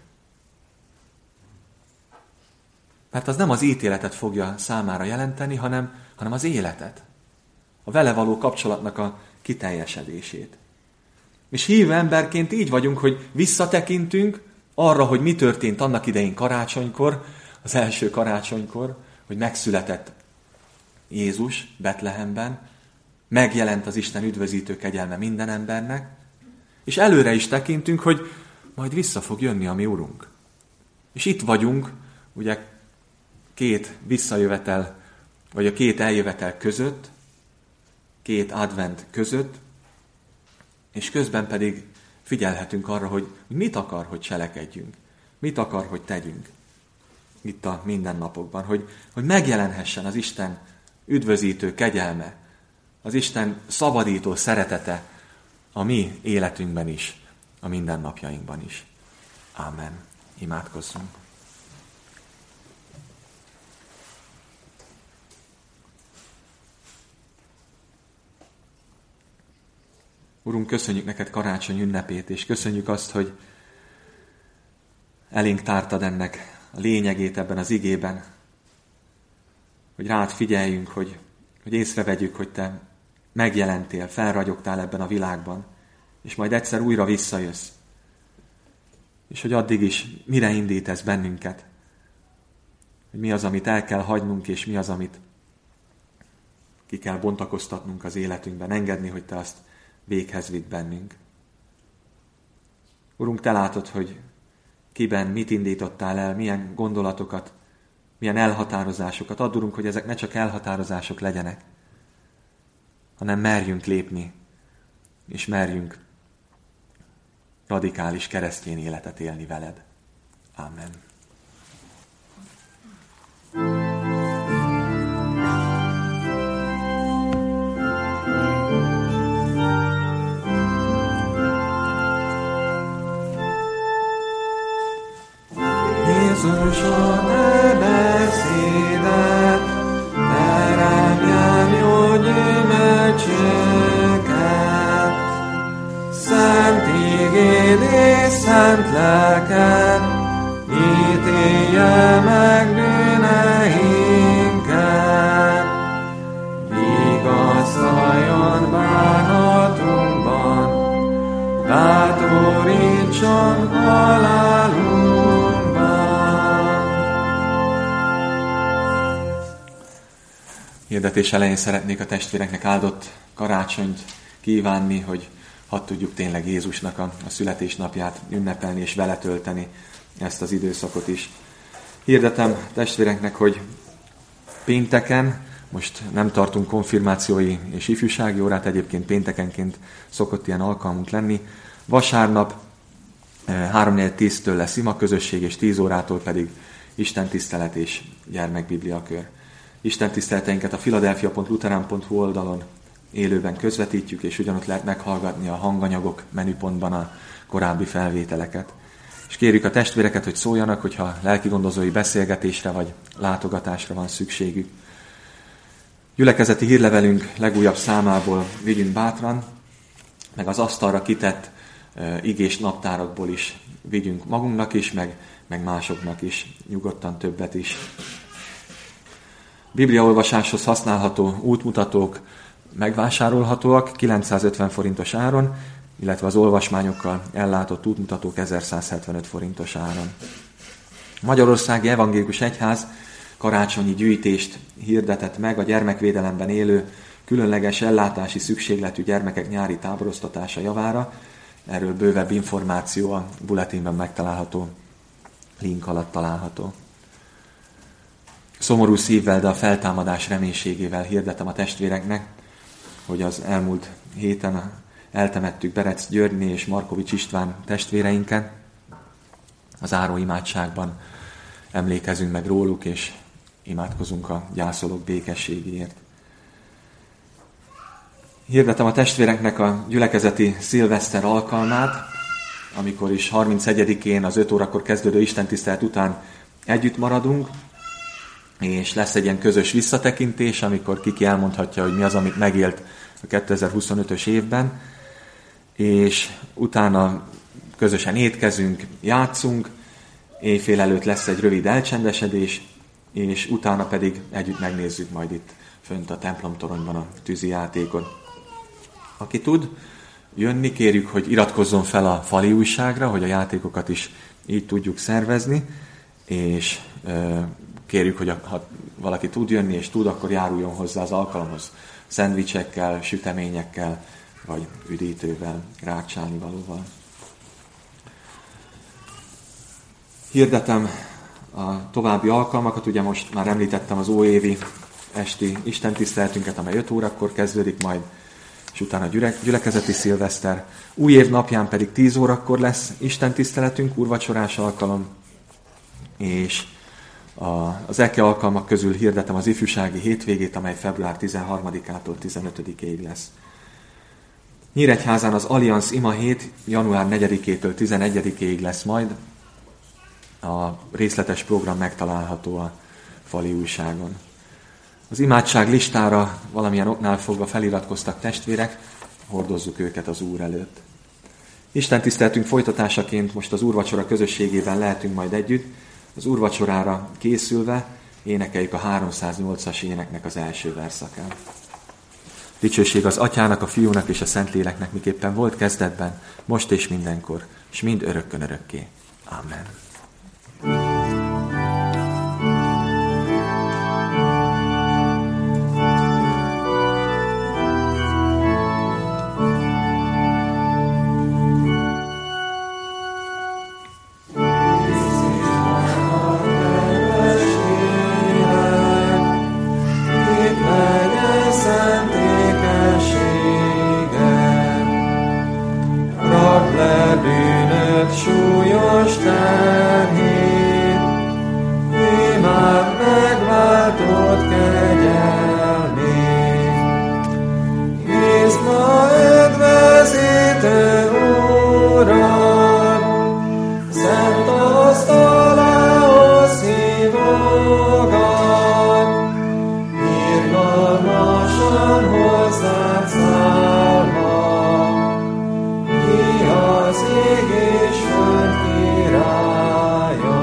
Mert az nem az ítéletet fogja számára jelenteni, hanem az életet. A vele való kapcsolatnak a kiteljesedését. És hívő emberként így vagyunk, hogy visszatekintünk arra, hogy mi történt annak idején karácsonykor, az első karácsonykor, hogy megszületett Jézus Betlehemben, megjelent az Isten üdvözítő kegyelme minden embernek, és előre is tekintünk, hogy majd vissza fog jönni a mi Urunk. És itt vagyunk, ugye két visszajövetel, vagy a két eljövetel között, két advent között, és közben pedig figyelhetünk arra, hogy mit akar, hogy cselekedjünk, mit akar, hogy tegyünk itt a mindennapokban, hogy megjelenhessen az Isten üdvözítő kegyelme, az Isten szabadító szeretete a mi életünkben is, a mindennapjainkban is. Ámen. Imádkozzunk. Urunk, köszönjük neked karácsony ünnepét, és köszönjük azt, hogy elénk tártad ennek a lényegét ebben az igében, hogy rád figyeljünk, hogy észrevegyük, hogy te megjelentél, felragyogtál ebben a világban, és majd egyszer újra visszajössz. És hogy addig is mire indítesz bennünket, hogy mi az, amit el kell hagynunk, és mi az, amit ki kell bontakoztatnunk az életünkben, engedni, hogy te azt véghez vidd bennünk. Urunk, te látod, hogy kiben mit indítottál el, milyen gondolatokat, milyen elhatározásokat. Add, Urunk, hogy ezek ne csak elhatározások legyenek, hanem merjünk lépni, és merjünk radikális keresztény életet élni veled. Amen. Jézus, a te beszédet, teremjen jó gyümölcsöket. Szent igéd és szent lelked, ítélje meg bűneinket. Vigasztaljon bánatunkban, bátorítson halálunkban. Hirdetés elején szeretnék a testvéreknek áldott karácsonyt kívánni, hogy hadd tudjuk tényleg Jézusnak a születésnapját ünnepelni és vele tölteni ezt az időszakot is. Hirdetem testvéreknek, hogy pénteken, most nem tartunk konfirmációi és ifjúsági órát, egyébként péntekenként szokott ilyen alkalmunk lenni. Vasárnap 3-4-10-től lesz imaközösség, és 10 órától pedig istentisztelet és gyermekbibliakör. Istentiszteleteinket a philadelphia.lutheran.hu oldalon élőben közvetítjük, és ugyanott lehet meghallgatni a hanganyagok menüpontban a korábbi felvételeket. És kérjük a testvéreket, hogy szóljanak, hogyha lelkigondozói beszélgetésre vagy látogatásra van szükségük. Gyülekezeti hírlevelünk legújabb számából vigyünk bátran, meg az asztalra kitett igés naptárakból is vigyünk magunknak is, meg másoknak is, nyugodtan többet is. Bibliaolvasáshoz használható útmutatók megvásárolhatóak 950 forintos áron, illetve az olvasmányokkal ellátott útmutatók 1175 forintos áron. A Magyarországi Evangélikus Egyház karácsonyi gyűjtést hirdetett meg a gyermekvédelemben élő különleges ellátási szükségletű gyermekek nyári táboroztatása javára. Erről bővebb információ a bulletinben megtalálható, link alatt található. Szomorú szívvel, de a feltámadás reménységével hirdetem a testvéreknek, hogy az elmúlt héten eltemettük Berec Györgyné és Markovics István testvéreinket. Az záró imádságban emlékezünk meg róluk, és imádkozunk a gyászolók békességéért. Hirdetem a testvéreknek a gyülekezeti szilveszter alkalmát, amikor is 31-én az 5 órakor kezdődő istentisztelet után együtt maradunk, és lesz egy ilyen közös visszatekintés, amikor kiki elmondhatja, hogy mi az, amit megélt a 2025-ös évben, és utána közösen étkezünk, játszunk, éjfél előtt lesz egy rövid elcsendesedés, és utána pedig együtt megnézzük majd itt fönt a templomtoronyban a tűzijátékot. Aki tud jönni, kérjük, hogy iratkozzon fel a fali újságra, hogy a játékokat is így tudjuk szervezni, és kérjük, hogy ha valaki tud jönni és tud, akkor járuljon hozzá az alkalomhoz szendvicsekkel, süteményekkel, vagy üdítővel, rákcsálnivalóval. Hirdetem a további alkalmakat, ugye most már említettem az óévi esti istentiszteletünket, amely 5 órakor kezdődik majd, és utána gyülekezeti szilveszter. Új év napján pedig 10 órakor lesz istentiszteletünk, úrvacsorás alkalom, és az EKE alkalmak közül hirdetem az ifjúsági hétvégét, amely február 13-ától 15-ig lesz. Nyíregyházán az Allianz Ima hét január 4-től 11-ig lesz majd. A részletes program megtalálható a fali újságon. Az imádság listára valamilyen oknál fogva feliratkoztak testvérek, hordozzuk őket az Úr előtt. Isten tiszteletünk folytatásaként most az úrvacsora közösségében lehetünk majd együtt, az úrvacsorára készülve énekeljük a 308-as éneknek az első verszakán. Dicsőség az Atyának, a Fiúnak és a Szentléleknek, miképpen volt kezdetben, most és mindenkor, és mind örökkön örökké. Amen. Súlyos terhét, imádj megváltott kegyelmét. Hisz ma üdvözítő Uram, szent asztalához hívogat, irgalmasan hozzád szállva, ki az ég és föld királya.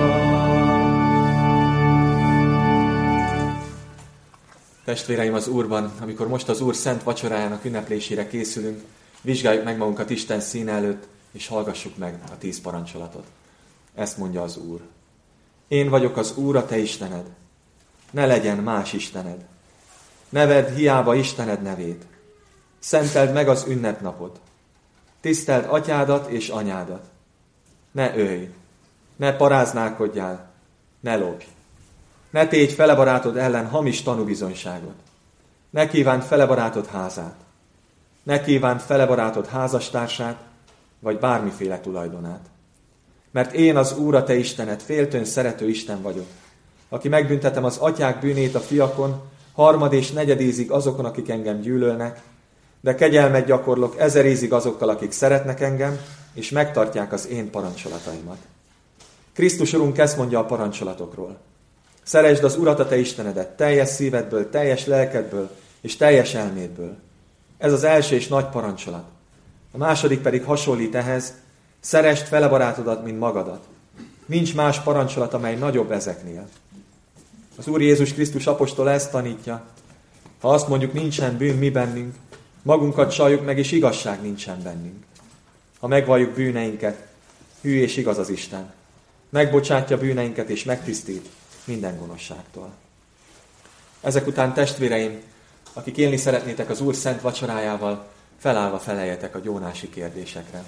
Testvéreim az Úrban, amikor most az Úr szent vacsorájának ünneplésére készülünk, vizsgáljuk meg magunkat Isten színe előtt, és hallgassuk meg a 10 parancsolatot. Ezt mondja az Úr. Én vagyok az Úr, a te Istened. Ne legyen más istened. Ne vedd hiába Istened nevét. Szenteld meg az ünnepnapot. Tiszteld atyádat és anyádat. Ne ölj, ne paráználkodjál, ne lopj. Ne tégy fele barátod ellen hamis tanúbizonyságot. Ne kívánd fele barátod házát. Ne kívánd fele barátod házastársát, vagy bármiféle tulajdonát. Mert én az Úr, a te Istened, féltőn szerető Isten vagyok, aki megbüntetem az atyák bűnét a fiakon, 3. és 4. ízig azokon, akik engem gyűlölnek, de kegyelmet gyakorlok 1000 ízig azokkal, akik szeretnek engem, és megtartják az én parancsolataimat. Krisztus Urunk ezt mondja a parancsolatokról. Szeresd az Urat, a te Istenedet, teljes szívedből, teljes lelkedből és teljes elmédből. Ez az első és nagy parancsolat. A második pedig hasonlít ehhez, szeresd fele barátodat, mint magadat. Nincs más parancsolat, amely nagyobb ezeknél. Az Úr Jézus Krisztus apostol ezt tanítja. Ha azt mondjuk, nincsen bűn mi bennünk, magunkat csaljuk meg, és igazság nincsen bennünk. Ha megvalljuk bűneinket, hű és igaz az Isten. Megbocsátja bűneinket, és megtisztít minden gonoszságtól. Ezek után, testvéreim, akik élni szeretnétek az Úr szent vacsorájával, felállva feleljetek a gyónási kérdésekre.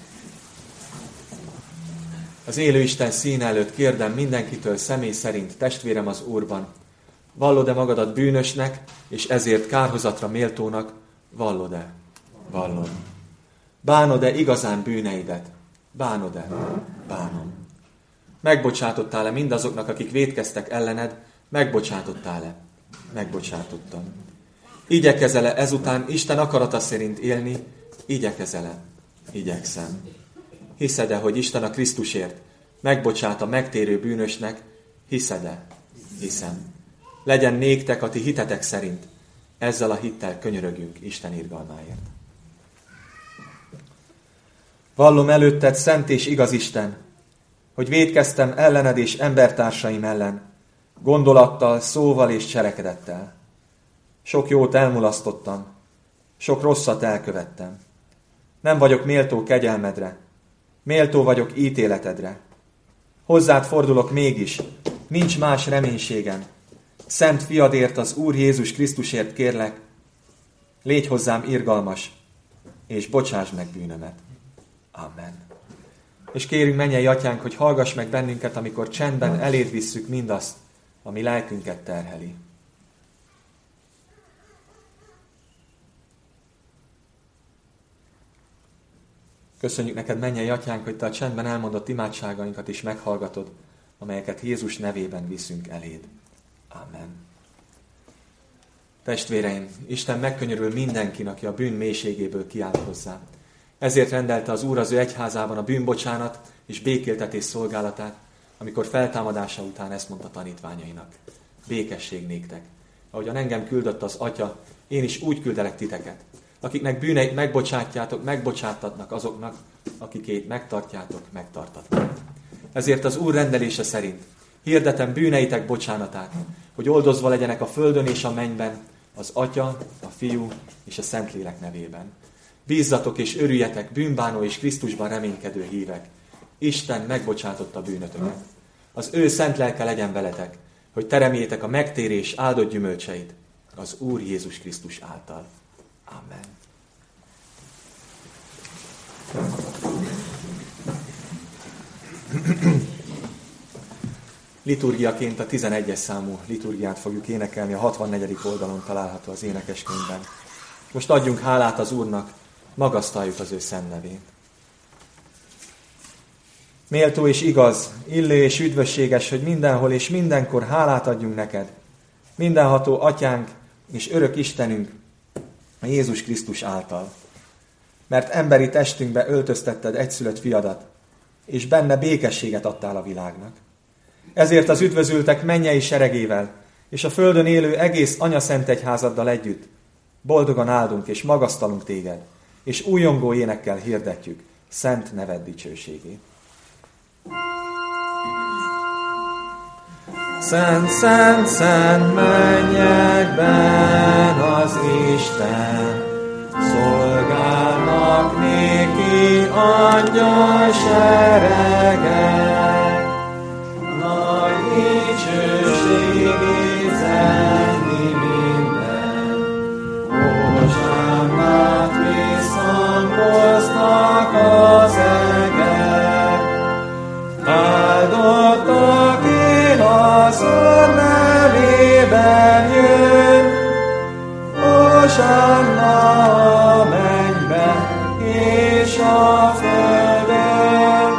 Az élő Isten színe előtt kérdem mindenkitől személy szerint, testvérem az Úrban, vallod-e magadat bűnösnek, és ezért kárhozatra méltónak? Vallod-e? Vallod. Bánod-e igazán bűneidet? Bánod-e? Bánom. Megbocsátottál-e mindazoknak, akik vétkeztek ellened? Megbocsátottál-e? Megbocsátottam. Igyekezel-e ezután Isten akarata szerint élni? Igyekezel-e? Igyekszem. Hiszed-e, hogy Isten a Krisztusért megbocsát a megtérő bűnösnek? Hiszed-e? Hiszem. Legyen néktek a ti hitetek szerint. Ezzel a hittel könyörögünk Isten irgalmáért. Vallom előtted, szent és igaz Isten, hogy vétkeztem ellened és embertársaim ellen, gondolattal, szóval és cselekedettel. Sok jót elmulasztottam, sok rosszat elkövettem. Nem vagyok méltó kegyelmedre, méltó vagyok ítéletedre. Hozzád fordulok mégis, nincs más reménységem. Szent fiadért, az Úr Jézus Krisztusért kérlek, légy hozzám irgalmas, és bocsásd meg bűnömet. Amen. És kérünk, mennyei Atyánk, hogy hallgass meg bennünket, amikor csendben eléd visszük mindazt, ami lelkünket terheli. Köszönjük neked, mennyei Atyánk, hogy te a csendben elmondott imádságainkat is meghallgatod, amelyeket Jézus nevében viszünk eléd. Amen. Testvéreim, Isten megkönyörül mindenkin, aki a bűn mélységéből kiáll hozzá. Ezért rendelte az Úr az ő egyházában a bűnbocsánat és békéltetés szolgálatát, amikor feltámadása után ezt mondta tanítványainak. Békesség néktek. Ahogyan engem küldött az Atya, én is úgy küldelek titeket. Akiknek bűneit megbocsátjátok, megbocsátatnak azoknak, akikét megtartjátok, megtartatnak. Ezért az Úr rendelése szerint Hirdetem bűneitek bocsánatát, hogy oldozva legyenek a földön és a mennyben, az Atya, a Fiú és a Szentlélek nevében. Bízzatok és örüljetek, bűnbánó és Krisztusban reménykedő hívek. Isten megbocsátotta bűnötöket. Az ő szent lelke legyen veletek, hogy teremjétek a megtérés áldott gyümölcseit az Úr Jézus Krisztus által. Amen. Liturgiaként a 11-es számú liturgiát fogjuk énekelni, a 64. oldalon található az énekeskönyvben. Most adjunk hálát az Úrnak, magasztaljuk az ő szent nevét. Méltó és igaz, illő és üdvösséges, hogy mindenhol és mindenkor hálát adjunk neked, mindenható Atyánk és örök Istenünk, a Jézus Krisztus által. Mert emberi testünkbe öltöztetted egyszülött fiadat, és benne békességet adtál a világnak. Ezért az üdvözültek mennyei seregével, és a földön élő egész Anyaszent Egyházaddal együtt boldogan áldunk és magasztalunk téged, és újongó énekkel hirdetjük szent neved dicsőségét. Szent, szent, szent mennyekben az Isten, szolgálnak néki angyal seregek, nagy dicsőségét zenni minden, Hosannát visszhangoznak az egek, áldottak én az Úr nevében jön, Hosanna a mennyben és a földön.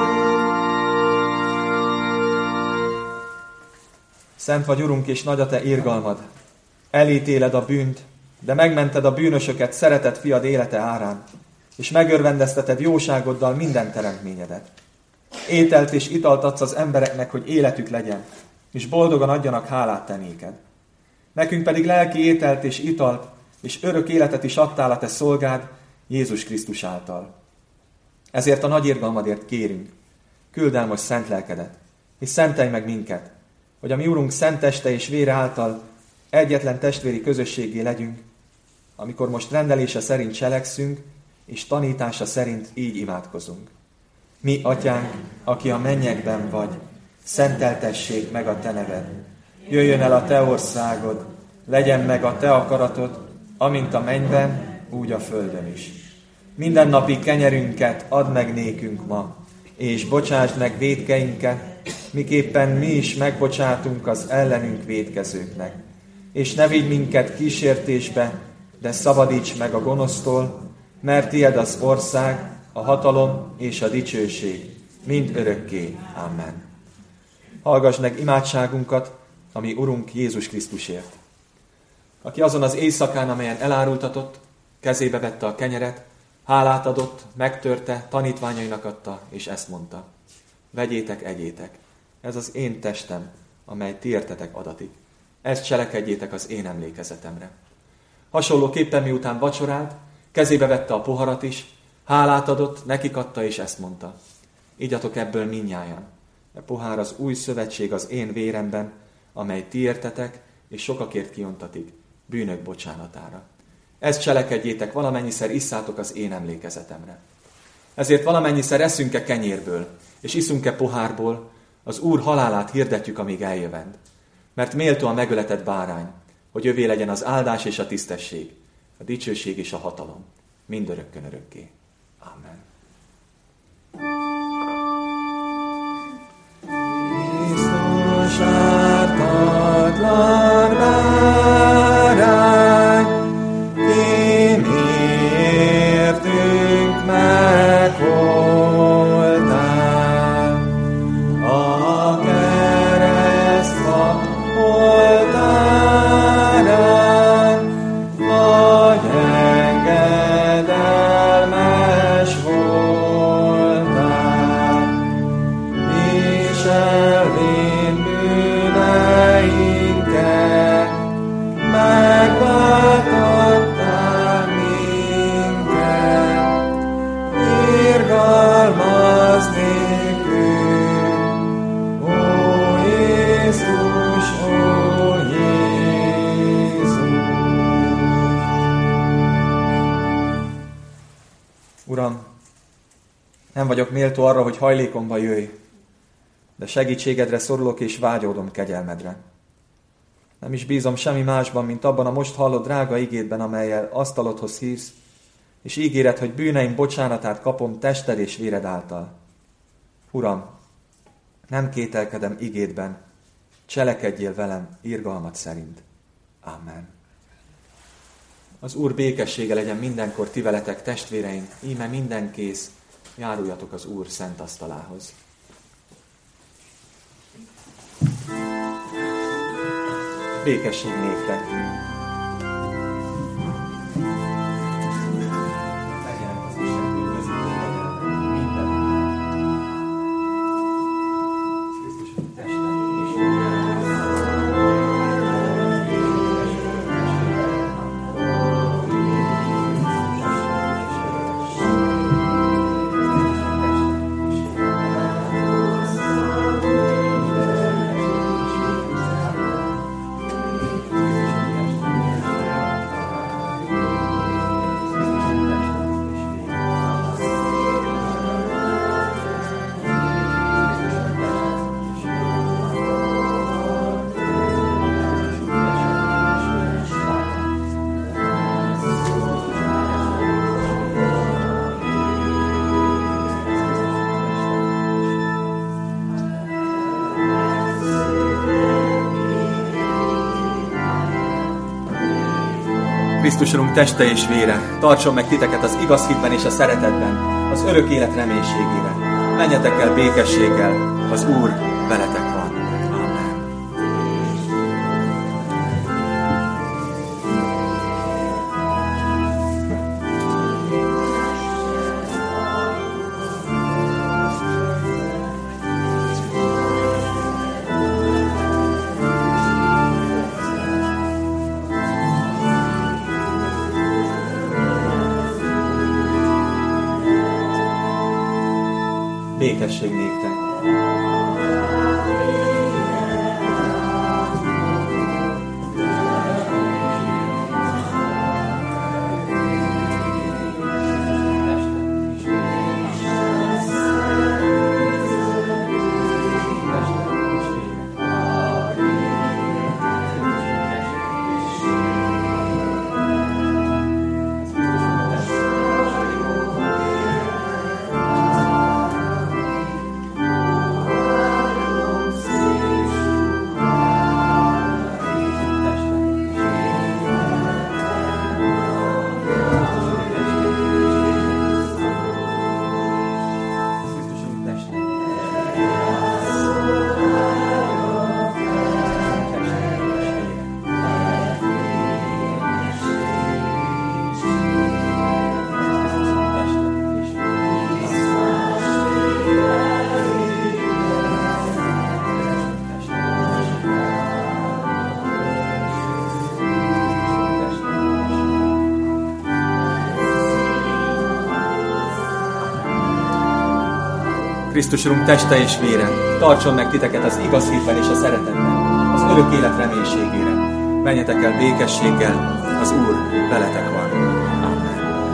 Szent vagy, Urunk, és nagy a te irgalmad. Elítéled a bűnt, de megmented a bűnösöket szeretett fiad élete árán, és megörvendezteted jóságoddal minden teremtményedet. Ételt és italt adsz az embereknek, hogy életük legyen, és boldogan adjanak hálát te néked. Nekünk pedig lelki ételt és italt, és örök életet is adtál a te szolgád, Jézus Krisztus által. Ezért a nagy irgalmadért kérünk, küld el most szent lelkedet, és szentelj meg minket, hogy a mi Urunk szent teste és vére által egyetlen testvéri közösségé legyünk, amikor most rendelése szerint cselekszünk, és tanítása szerint így imádkozunk. Mi, Atyánk, aki a mennyekben vagy, szenteltessék meg a te neved. Jöjjön el a te országod, legyen meg a te akaratod, amint a mennyben, úgy a földön is. Mindennapi kenyerünket add meg nékünk ma, és bocsásd meg vétkeinket, miképpen mi is megbocsátunk az ellenünk vétkezőknek. És ne vigy minket kísértésbe, de szabadíts meg a gonosztól, mert tied az ország, a hatalom és a dicsőség, mind örökké. Amen. Hallgass meg imádságunkat, ami Urunk Jézus Krisztusért, aki azon az éjszakán, amelyen elárultatott, kezébe vette a kenyeret, hálát adott, megtörte, tanítványainak adta, és ezt mondta: vegyétek, egyétek, ez az én testem, amely ti értetek adatik. Ezt cselekedjétek az én emlékezetemre. Hasonlóképpen miután vacsorált, kezébe vette a poharat is, hálát adott, nekik adta, és ezt mondta: igyatok ebből mindnyájan. A pohár az új szövetség az én véremben, amely ti értetek, és sokakért kiontatik, bűnök bocsánatára. Ezt cselekedjétek, valamennyiszer isszátok az én emlékezetemre. Ezért valamennyiszer eszünk-e kenyérből, és iszunk-e pohárból, az Úr halálát hirdetjük, amíg eljövend. Mert méltó a megöletett bárány, hogy övé legyen az áldás és a tisztesség, a dicsőség és a hatalom, mindörökkön örökké. Amen. Krisztus ártatlan bárány, ki miértünk megholtál, a keresztfa oltárán, vagy engedelmes volt. Nem vagyok méltó arra, hogy hajlékomba jöjj, de segítségedre szorulok és vágyódom kegyelmedre. Nem is bízom semmi másban, mint abban a most hallott drága igédben, amellyel asztalodhoz hívsz, és ígéred, hogy bűneim bocsánatát kapom tested és véred által. Uram, nem kételkedem igédben, cselekedjél velem irgalmat szerint. Amen. Az Úr békessége legyen mindenkor ti veletek, testvéreim, íme minden kész, járuljatok az Úr szent asztalához. Békesség néktek! Krisztus Urunk teste és vére, tartson meg titeket az igaz hitben és a szeretetben, az örök élet reménységére. Menjetek el békességgel, az Úr veletek van. Amen. Békesség néktek! Krisztus Urunk teste és vére, tartson meg titeket az igaz hitben és a szeretetben, az örök élet reménységére. Menjetek el békességgel, az Úr veletek van. Amen.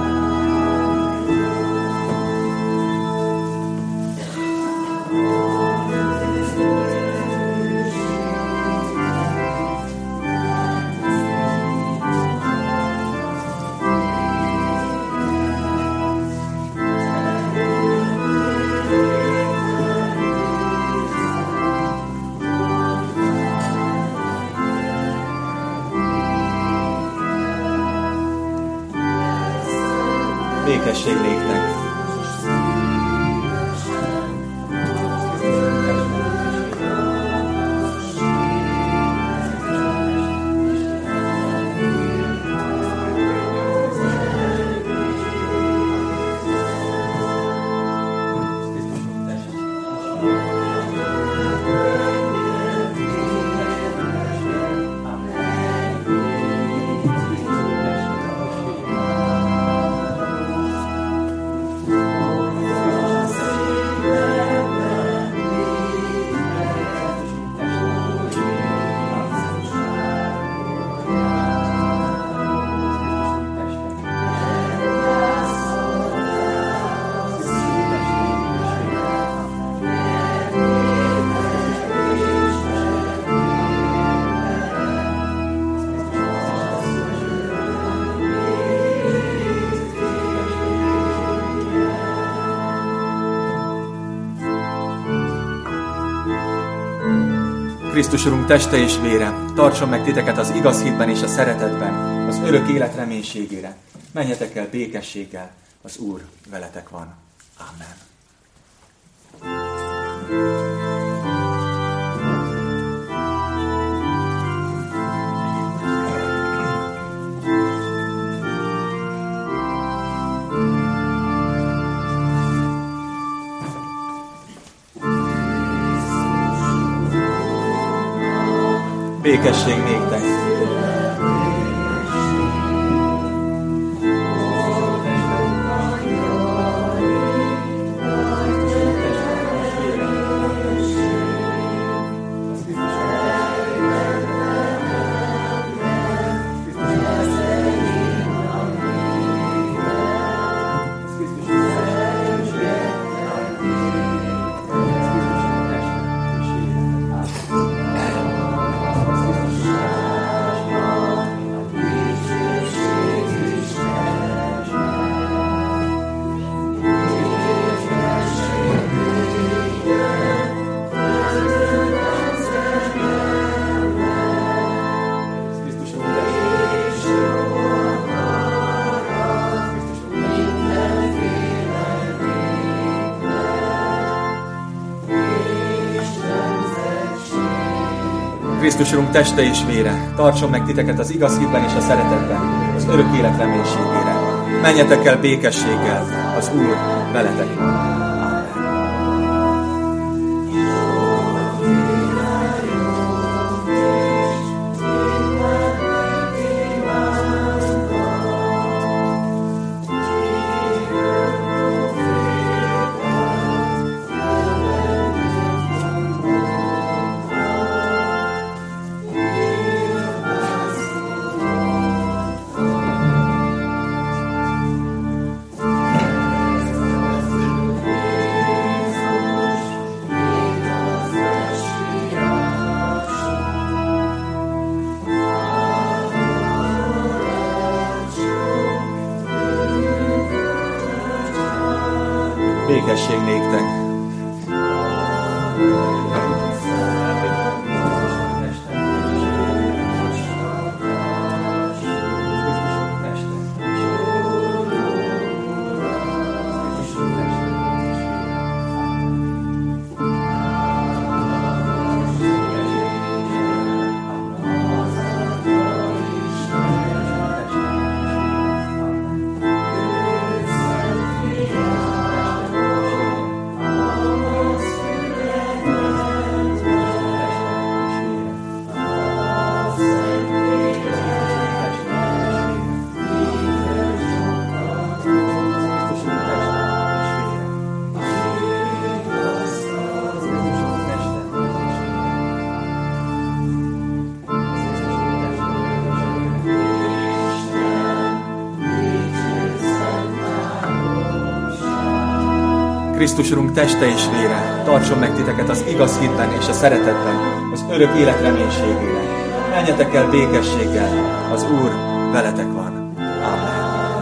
Békesség néktek! Krisztus Urunk teste és vére, tartson meg titeket az igaz hitben és a szeretetben, az örök élet reménységére. Menjetek el békességgel, az Úr veletek van. Amen. Békesség néktek! Krisztus Urunk teste és vére, tartson meg titeket az igaz hitben és a szeretetben, az örök élet reménységére. Menjetek el békességgel, az Úr veletek van. Amen. Békesség néktek! Krisztus Urunk teste és vére, tartson meg titeket az igaz hitben és a szeretetben, az örök élet reménységére. Menjetek el békességgel, az Úr veletek van. Amen.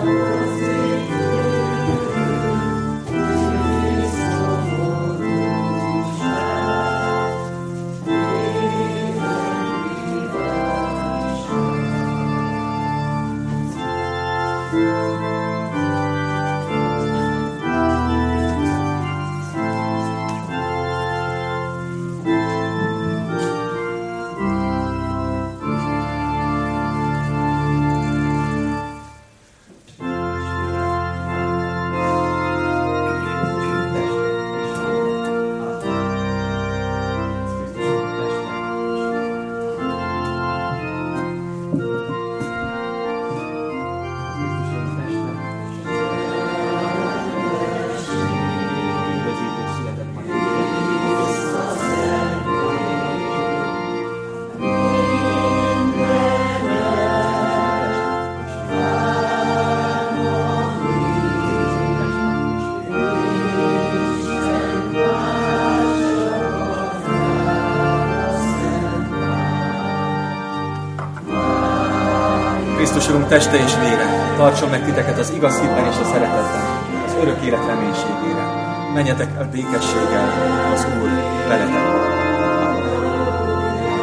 Krisztus Urunk teste és vére, tartson meg titeket az igaz hitben és a szeretetben, az örök élet reménységére. Menjetek el békességgel, az Úr veletek van. Amen.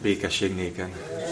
békesség néked.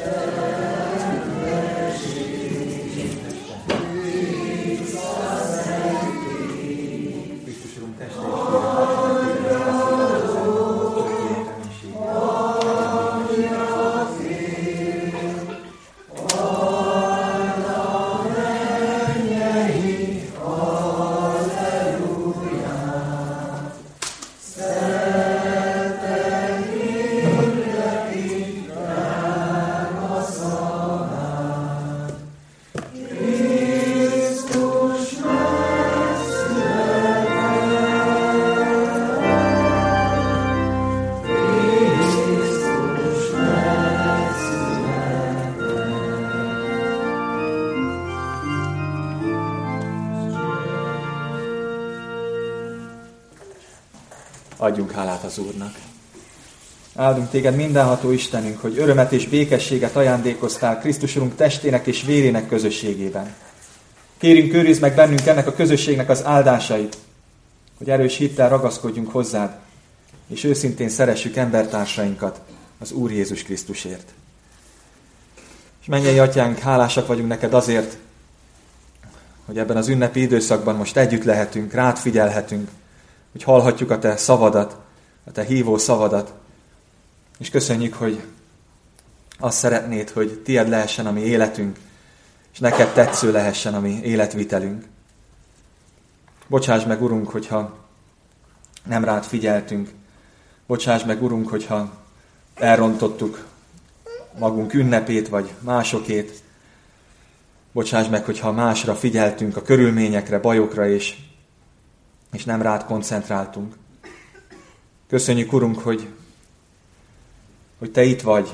Adjunk hálát az Úrnak. Áldunk téged, mindenható Istenünk, hogy örömet és békességet ajándékoztál Krisztus Urunk testének és vérének közösségében. Kérünk, őrizd meg bennünk ennek a közösségnek az áldásait, hogy erős hittel ragaszkodjunk hozzád, és őszintén szeressük embertársainkat az Úr Jézus Krisztusért. És mennyei Atyánk, hálásak vagyunk neked azért, hogy ebben az ünnepi időszakban most együtt lehetünk, rád figyelhetünk, hogy hallhatjuk a te szavadat, a te hívó szavadat, és köszönjük, hogy azt szeretnéd, hogy tied lehessen a mi életünk, és neked tetsző lehessen a mi életvitelünk. Bocsáss meg, Urunk, hogyha nem rád figyeltünk. Bocsáss meg, Urunk, hogyha elrontottuk magunk ünnepét, vagy másokét. Bocsáss meg, hogyha másra figyeltünk, a körülményekre, bajokra, és nem rád koncentráltunk. Köszönjük, Urunk, hogy te itt vagy.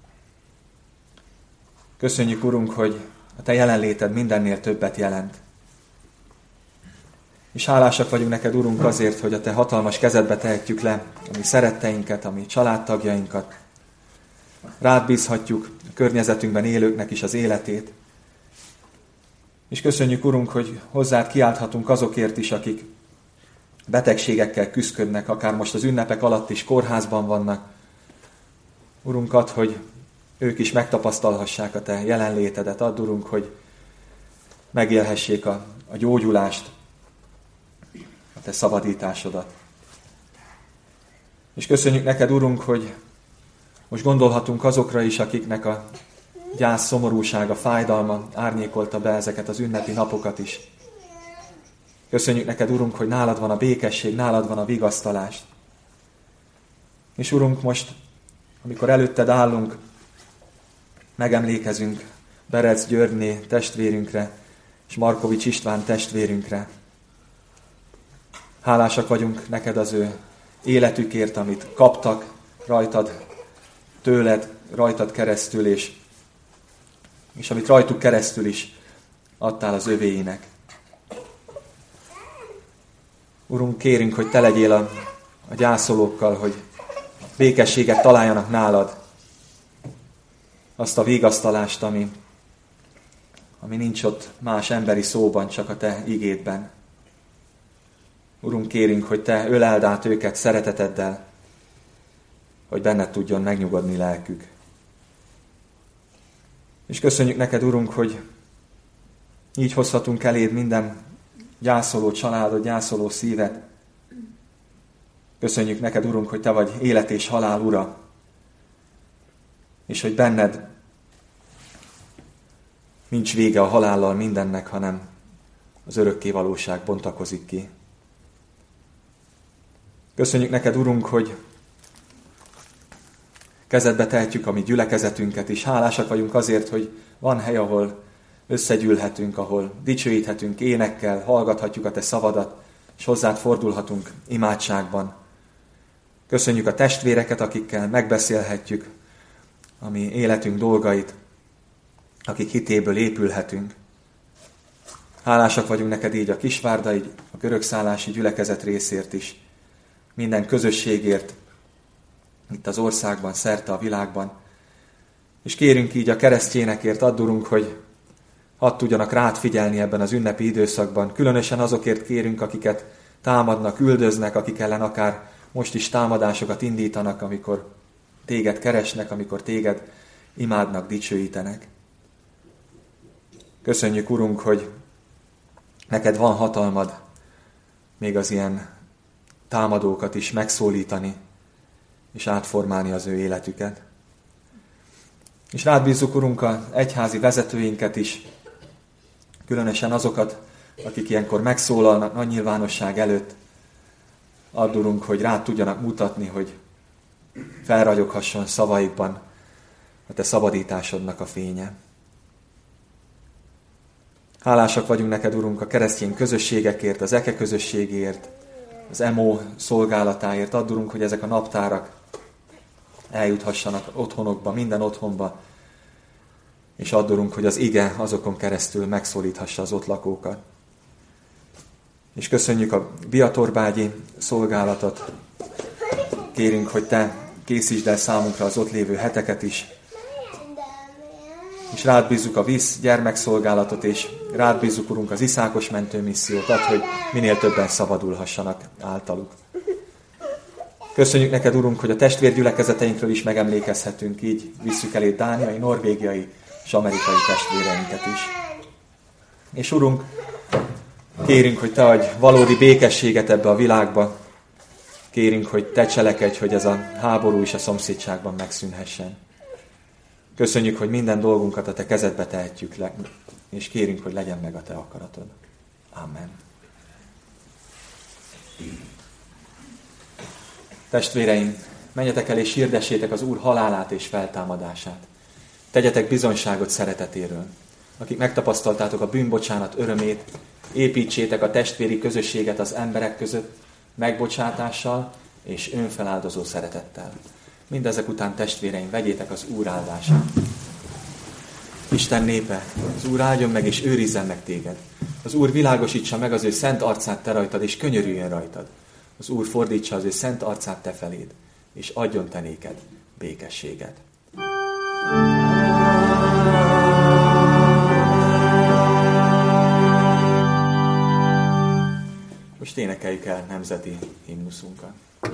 Köszönjük, Urunk, hogy a te jelenléted mindennél többet jelent. És hálásak vagyunk neked, Urunk, azért, hogy a te hatalmas kezedbe tehetjük le a mi szeretteinket, a mi családtagjainkat. Rád bízhatjuk a környezetünkben élőknek is az életét. És köszönjük, Urunk, hogy hozzád kiálthatunk azokért is, akik betegségekkel küszködnek, akár most az ünnepek alatt is kórházban vannak. Urunk, add, hogy ők is megtapasztalhassák a te jelenlétedet. Add, Urunk, hogy megélhessék a gyógyulást, a te szabadításodat. És köszönjük neked, Urunk, hogy most gondolhatunk azokra is, akiknek a gyász, szomorúsága, fájdalma árnyékolta be ezeket az ünnepi napokat is. Köszönjük neked, Urunk, hogy nálad van a békesség, nálad van a vigasztalás. És Urunk, most, amikor előtted állunk, megemlékezünk Berec Györgyné testvérünkre, és Markovics István testvérünkre. Hálásak vagyunk neked az ő életükért, amit kaptak rajtad, tőled, rajtad keresztül, és amit rajtuk keresztül is adtál az övéinek. Urunk, kérünk, hogy te legyél a gyászolókkal, hogy békességet találjanak nálad. Azt a vigasztalást, ami nincs ott más emberi szóban, csak a te igédben. Urunk, kérünk, hogy te öleld át őket szereteteddel, hogy benned tudjon megnyugodni lelkük. És köszönjük neked, Urunk, hogy így hozhatunk eléd minden gyászoló családot, gyászoló szívet. Köszönjük neked, Urunk, hogy te vagy élet és halál ura, és hogy benned nincs vége a halállal mindennek, hanem az örökké valóság bontakozik ki. Köszönjük neked, Urunk, hogy kezedbe tehetjük a mi gyülekezetünket is. Hálásak vagyunk azért, hogy van hely, ahol összegyűlhetünk, ahol dicsőíthetünk énekkel, hallgathatjuk a te szavadat, és hozzád fordulhatunk imádságban. Köszönjük a testvéreket, akikkel megbeszélhetjük a mi életünk dolgait, akik hitéből épülhetünk. Hálásak vagyunk neked így a kisvárdai, a görögszállási gyülekezet részért is, minden közösségért, itt az országban, szerte a világban. És kérünk így a keresztjénekért, add, Urunk, hogy hadd tudjanak rád figyelni ebben az ünnepi időszakban. Különösen azokért kérünk, akiket támadnak, üldöznek, akik ellen akár most is támadásokat indítanak, amikor téged keresnek, amikor téged imádnak, dicsőítenek. Köszönjük, Urunk, hogy neked van hatalmad még az ilyen támadókat is megszólítani, és átformálni az ő életüket. És rád bízzuk, Urunk, az egyházi vezetőinket is, különösen azokat, akik ilyenkor megszólalnak nagy nyilvánosság előtt. Add, Urunk, hogy rád tudjanak mutatni, hogy felragyoghasson szavaikban a te szabadításodnak a fénye. Hálásak vagyunk neked, Urunk, a keresztény közösségekért, az EKE közösségért, az EMO szolgálatáért. Add, Urunk, hogy ezek a naptárak eljuthassanak otthonokba, minden otthonba, és add, Urunk, hogy az ige azokon keresztül megszólíthassa az ott lakókat. És köszönjük a Biatorbágyi szolgálatot. Kérünk, hogy te készítsd el számunkra az ott lévő heteket is. És rád bízzuk a VISZ gyermekszolgálatot, és rád bízzuk, Urunk, az iszákos mentőmissziót, add, hogy minél többen szabadulhassanak általuk. Köszönjük neked, Urunk, hogy a testvérgyülekezeteinkről is megemlékezhetünk, így visszük elé dániai, norvégiai és amerikai testvéreinket is. És Urunk, kérünk, hogy te adj valódi békességet ebbe a világba. Kérünk, hogy te cselekedj, hogy ez a háború is a szomszédságban megszűnhessen. Köszönjük, hogy minden dolgunkat a te kezedbe tehetjük le, és kérünk, hogy legyen meg a te akaratod. Amen. Testvéreim, menjetek el és hirdessétek az Úr halálát és feltámadását. Tegyetek bizonyságot szeretetéről. Akik megtapasztaltátok a bűnbocsánat örömét, építsétek a testvéri közösséget az emberek között megbocsátással és önfeláldozó szeretettel. Mindezek után, testvéreim, vegyétek az Úr áldását. Isten népe, az Úr áldjon meg és őrizzen meg téged. Az Úr világosítsa meg az ő szent arcát te rajtad, és könyörüljön rajtad. Az Úr fordítsa az ő szent arcát te feléd, és adjon te néked békességet. Most énekeljük el nemzeti himnuszunkat.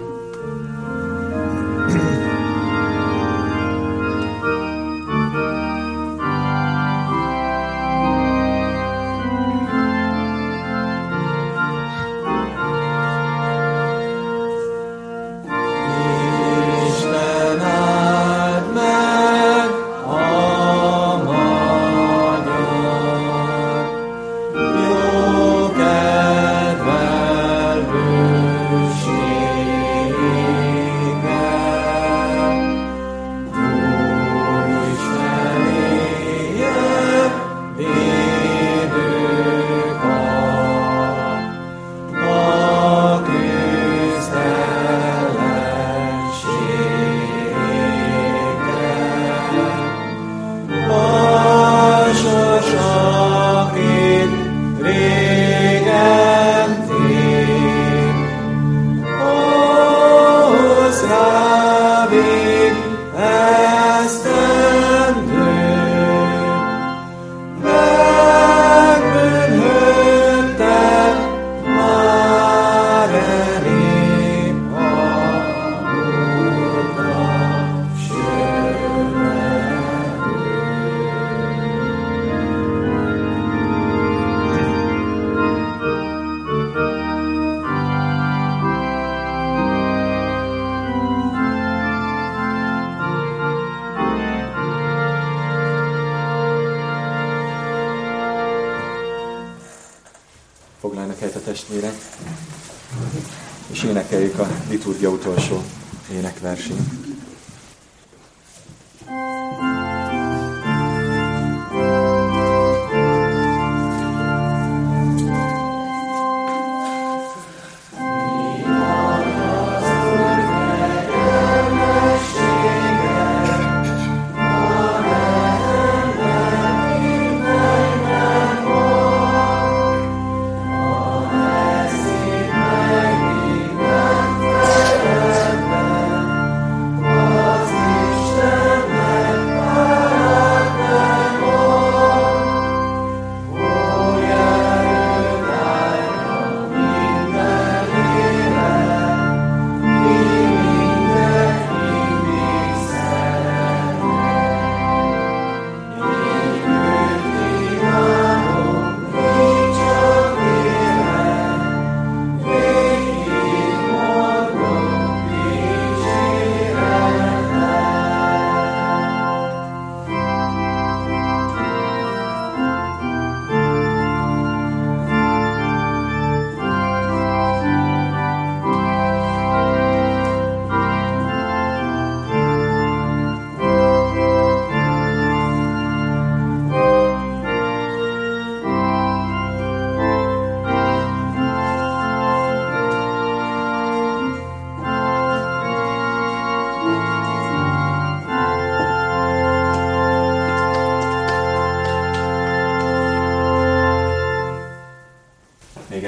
Foglaljanak helyet a testvérek, és énekeljük a liturgia utolsó énekversét.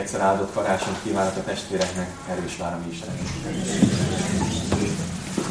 egyszer áldott karácsonyt kívánok a testvéreknek, erős vár a mi Istenünk.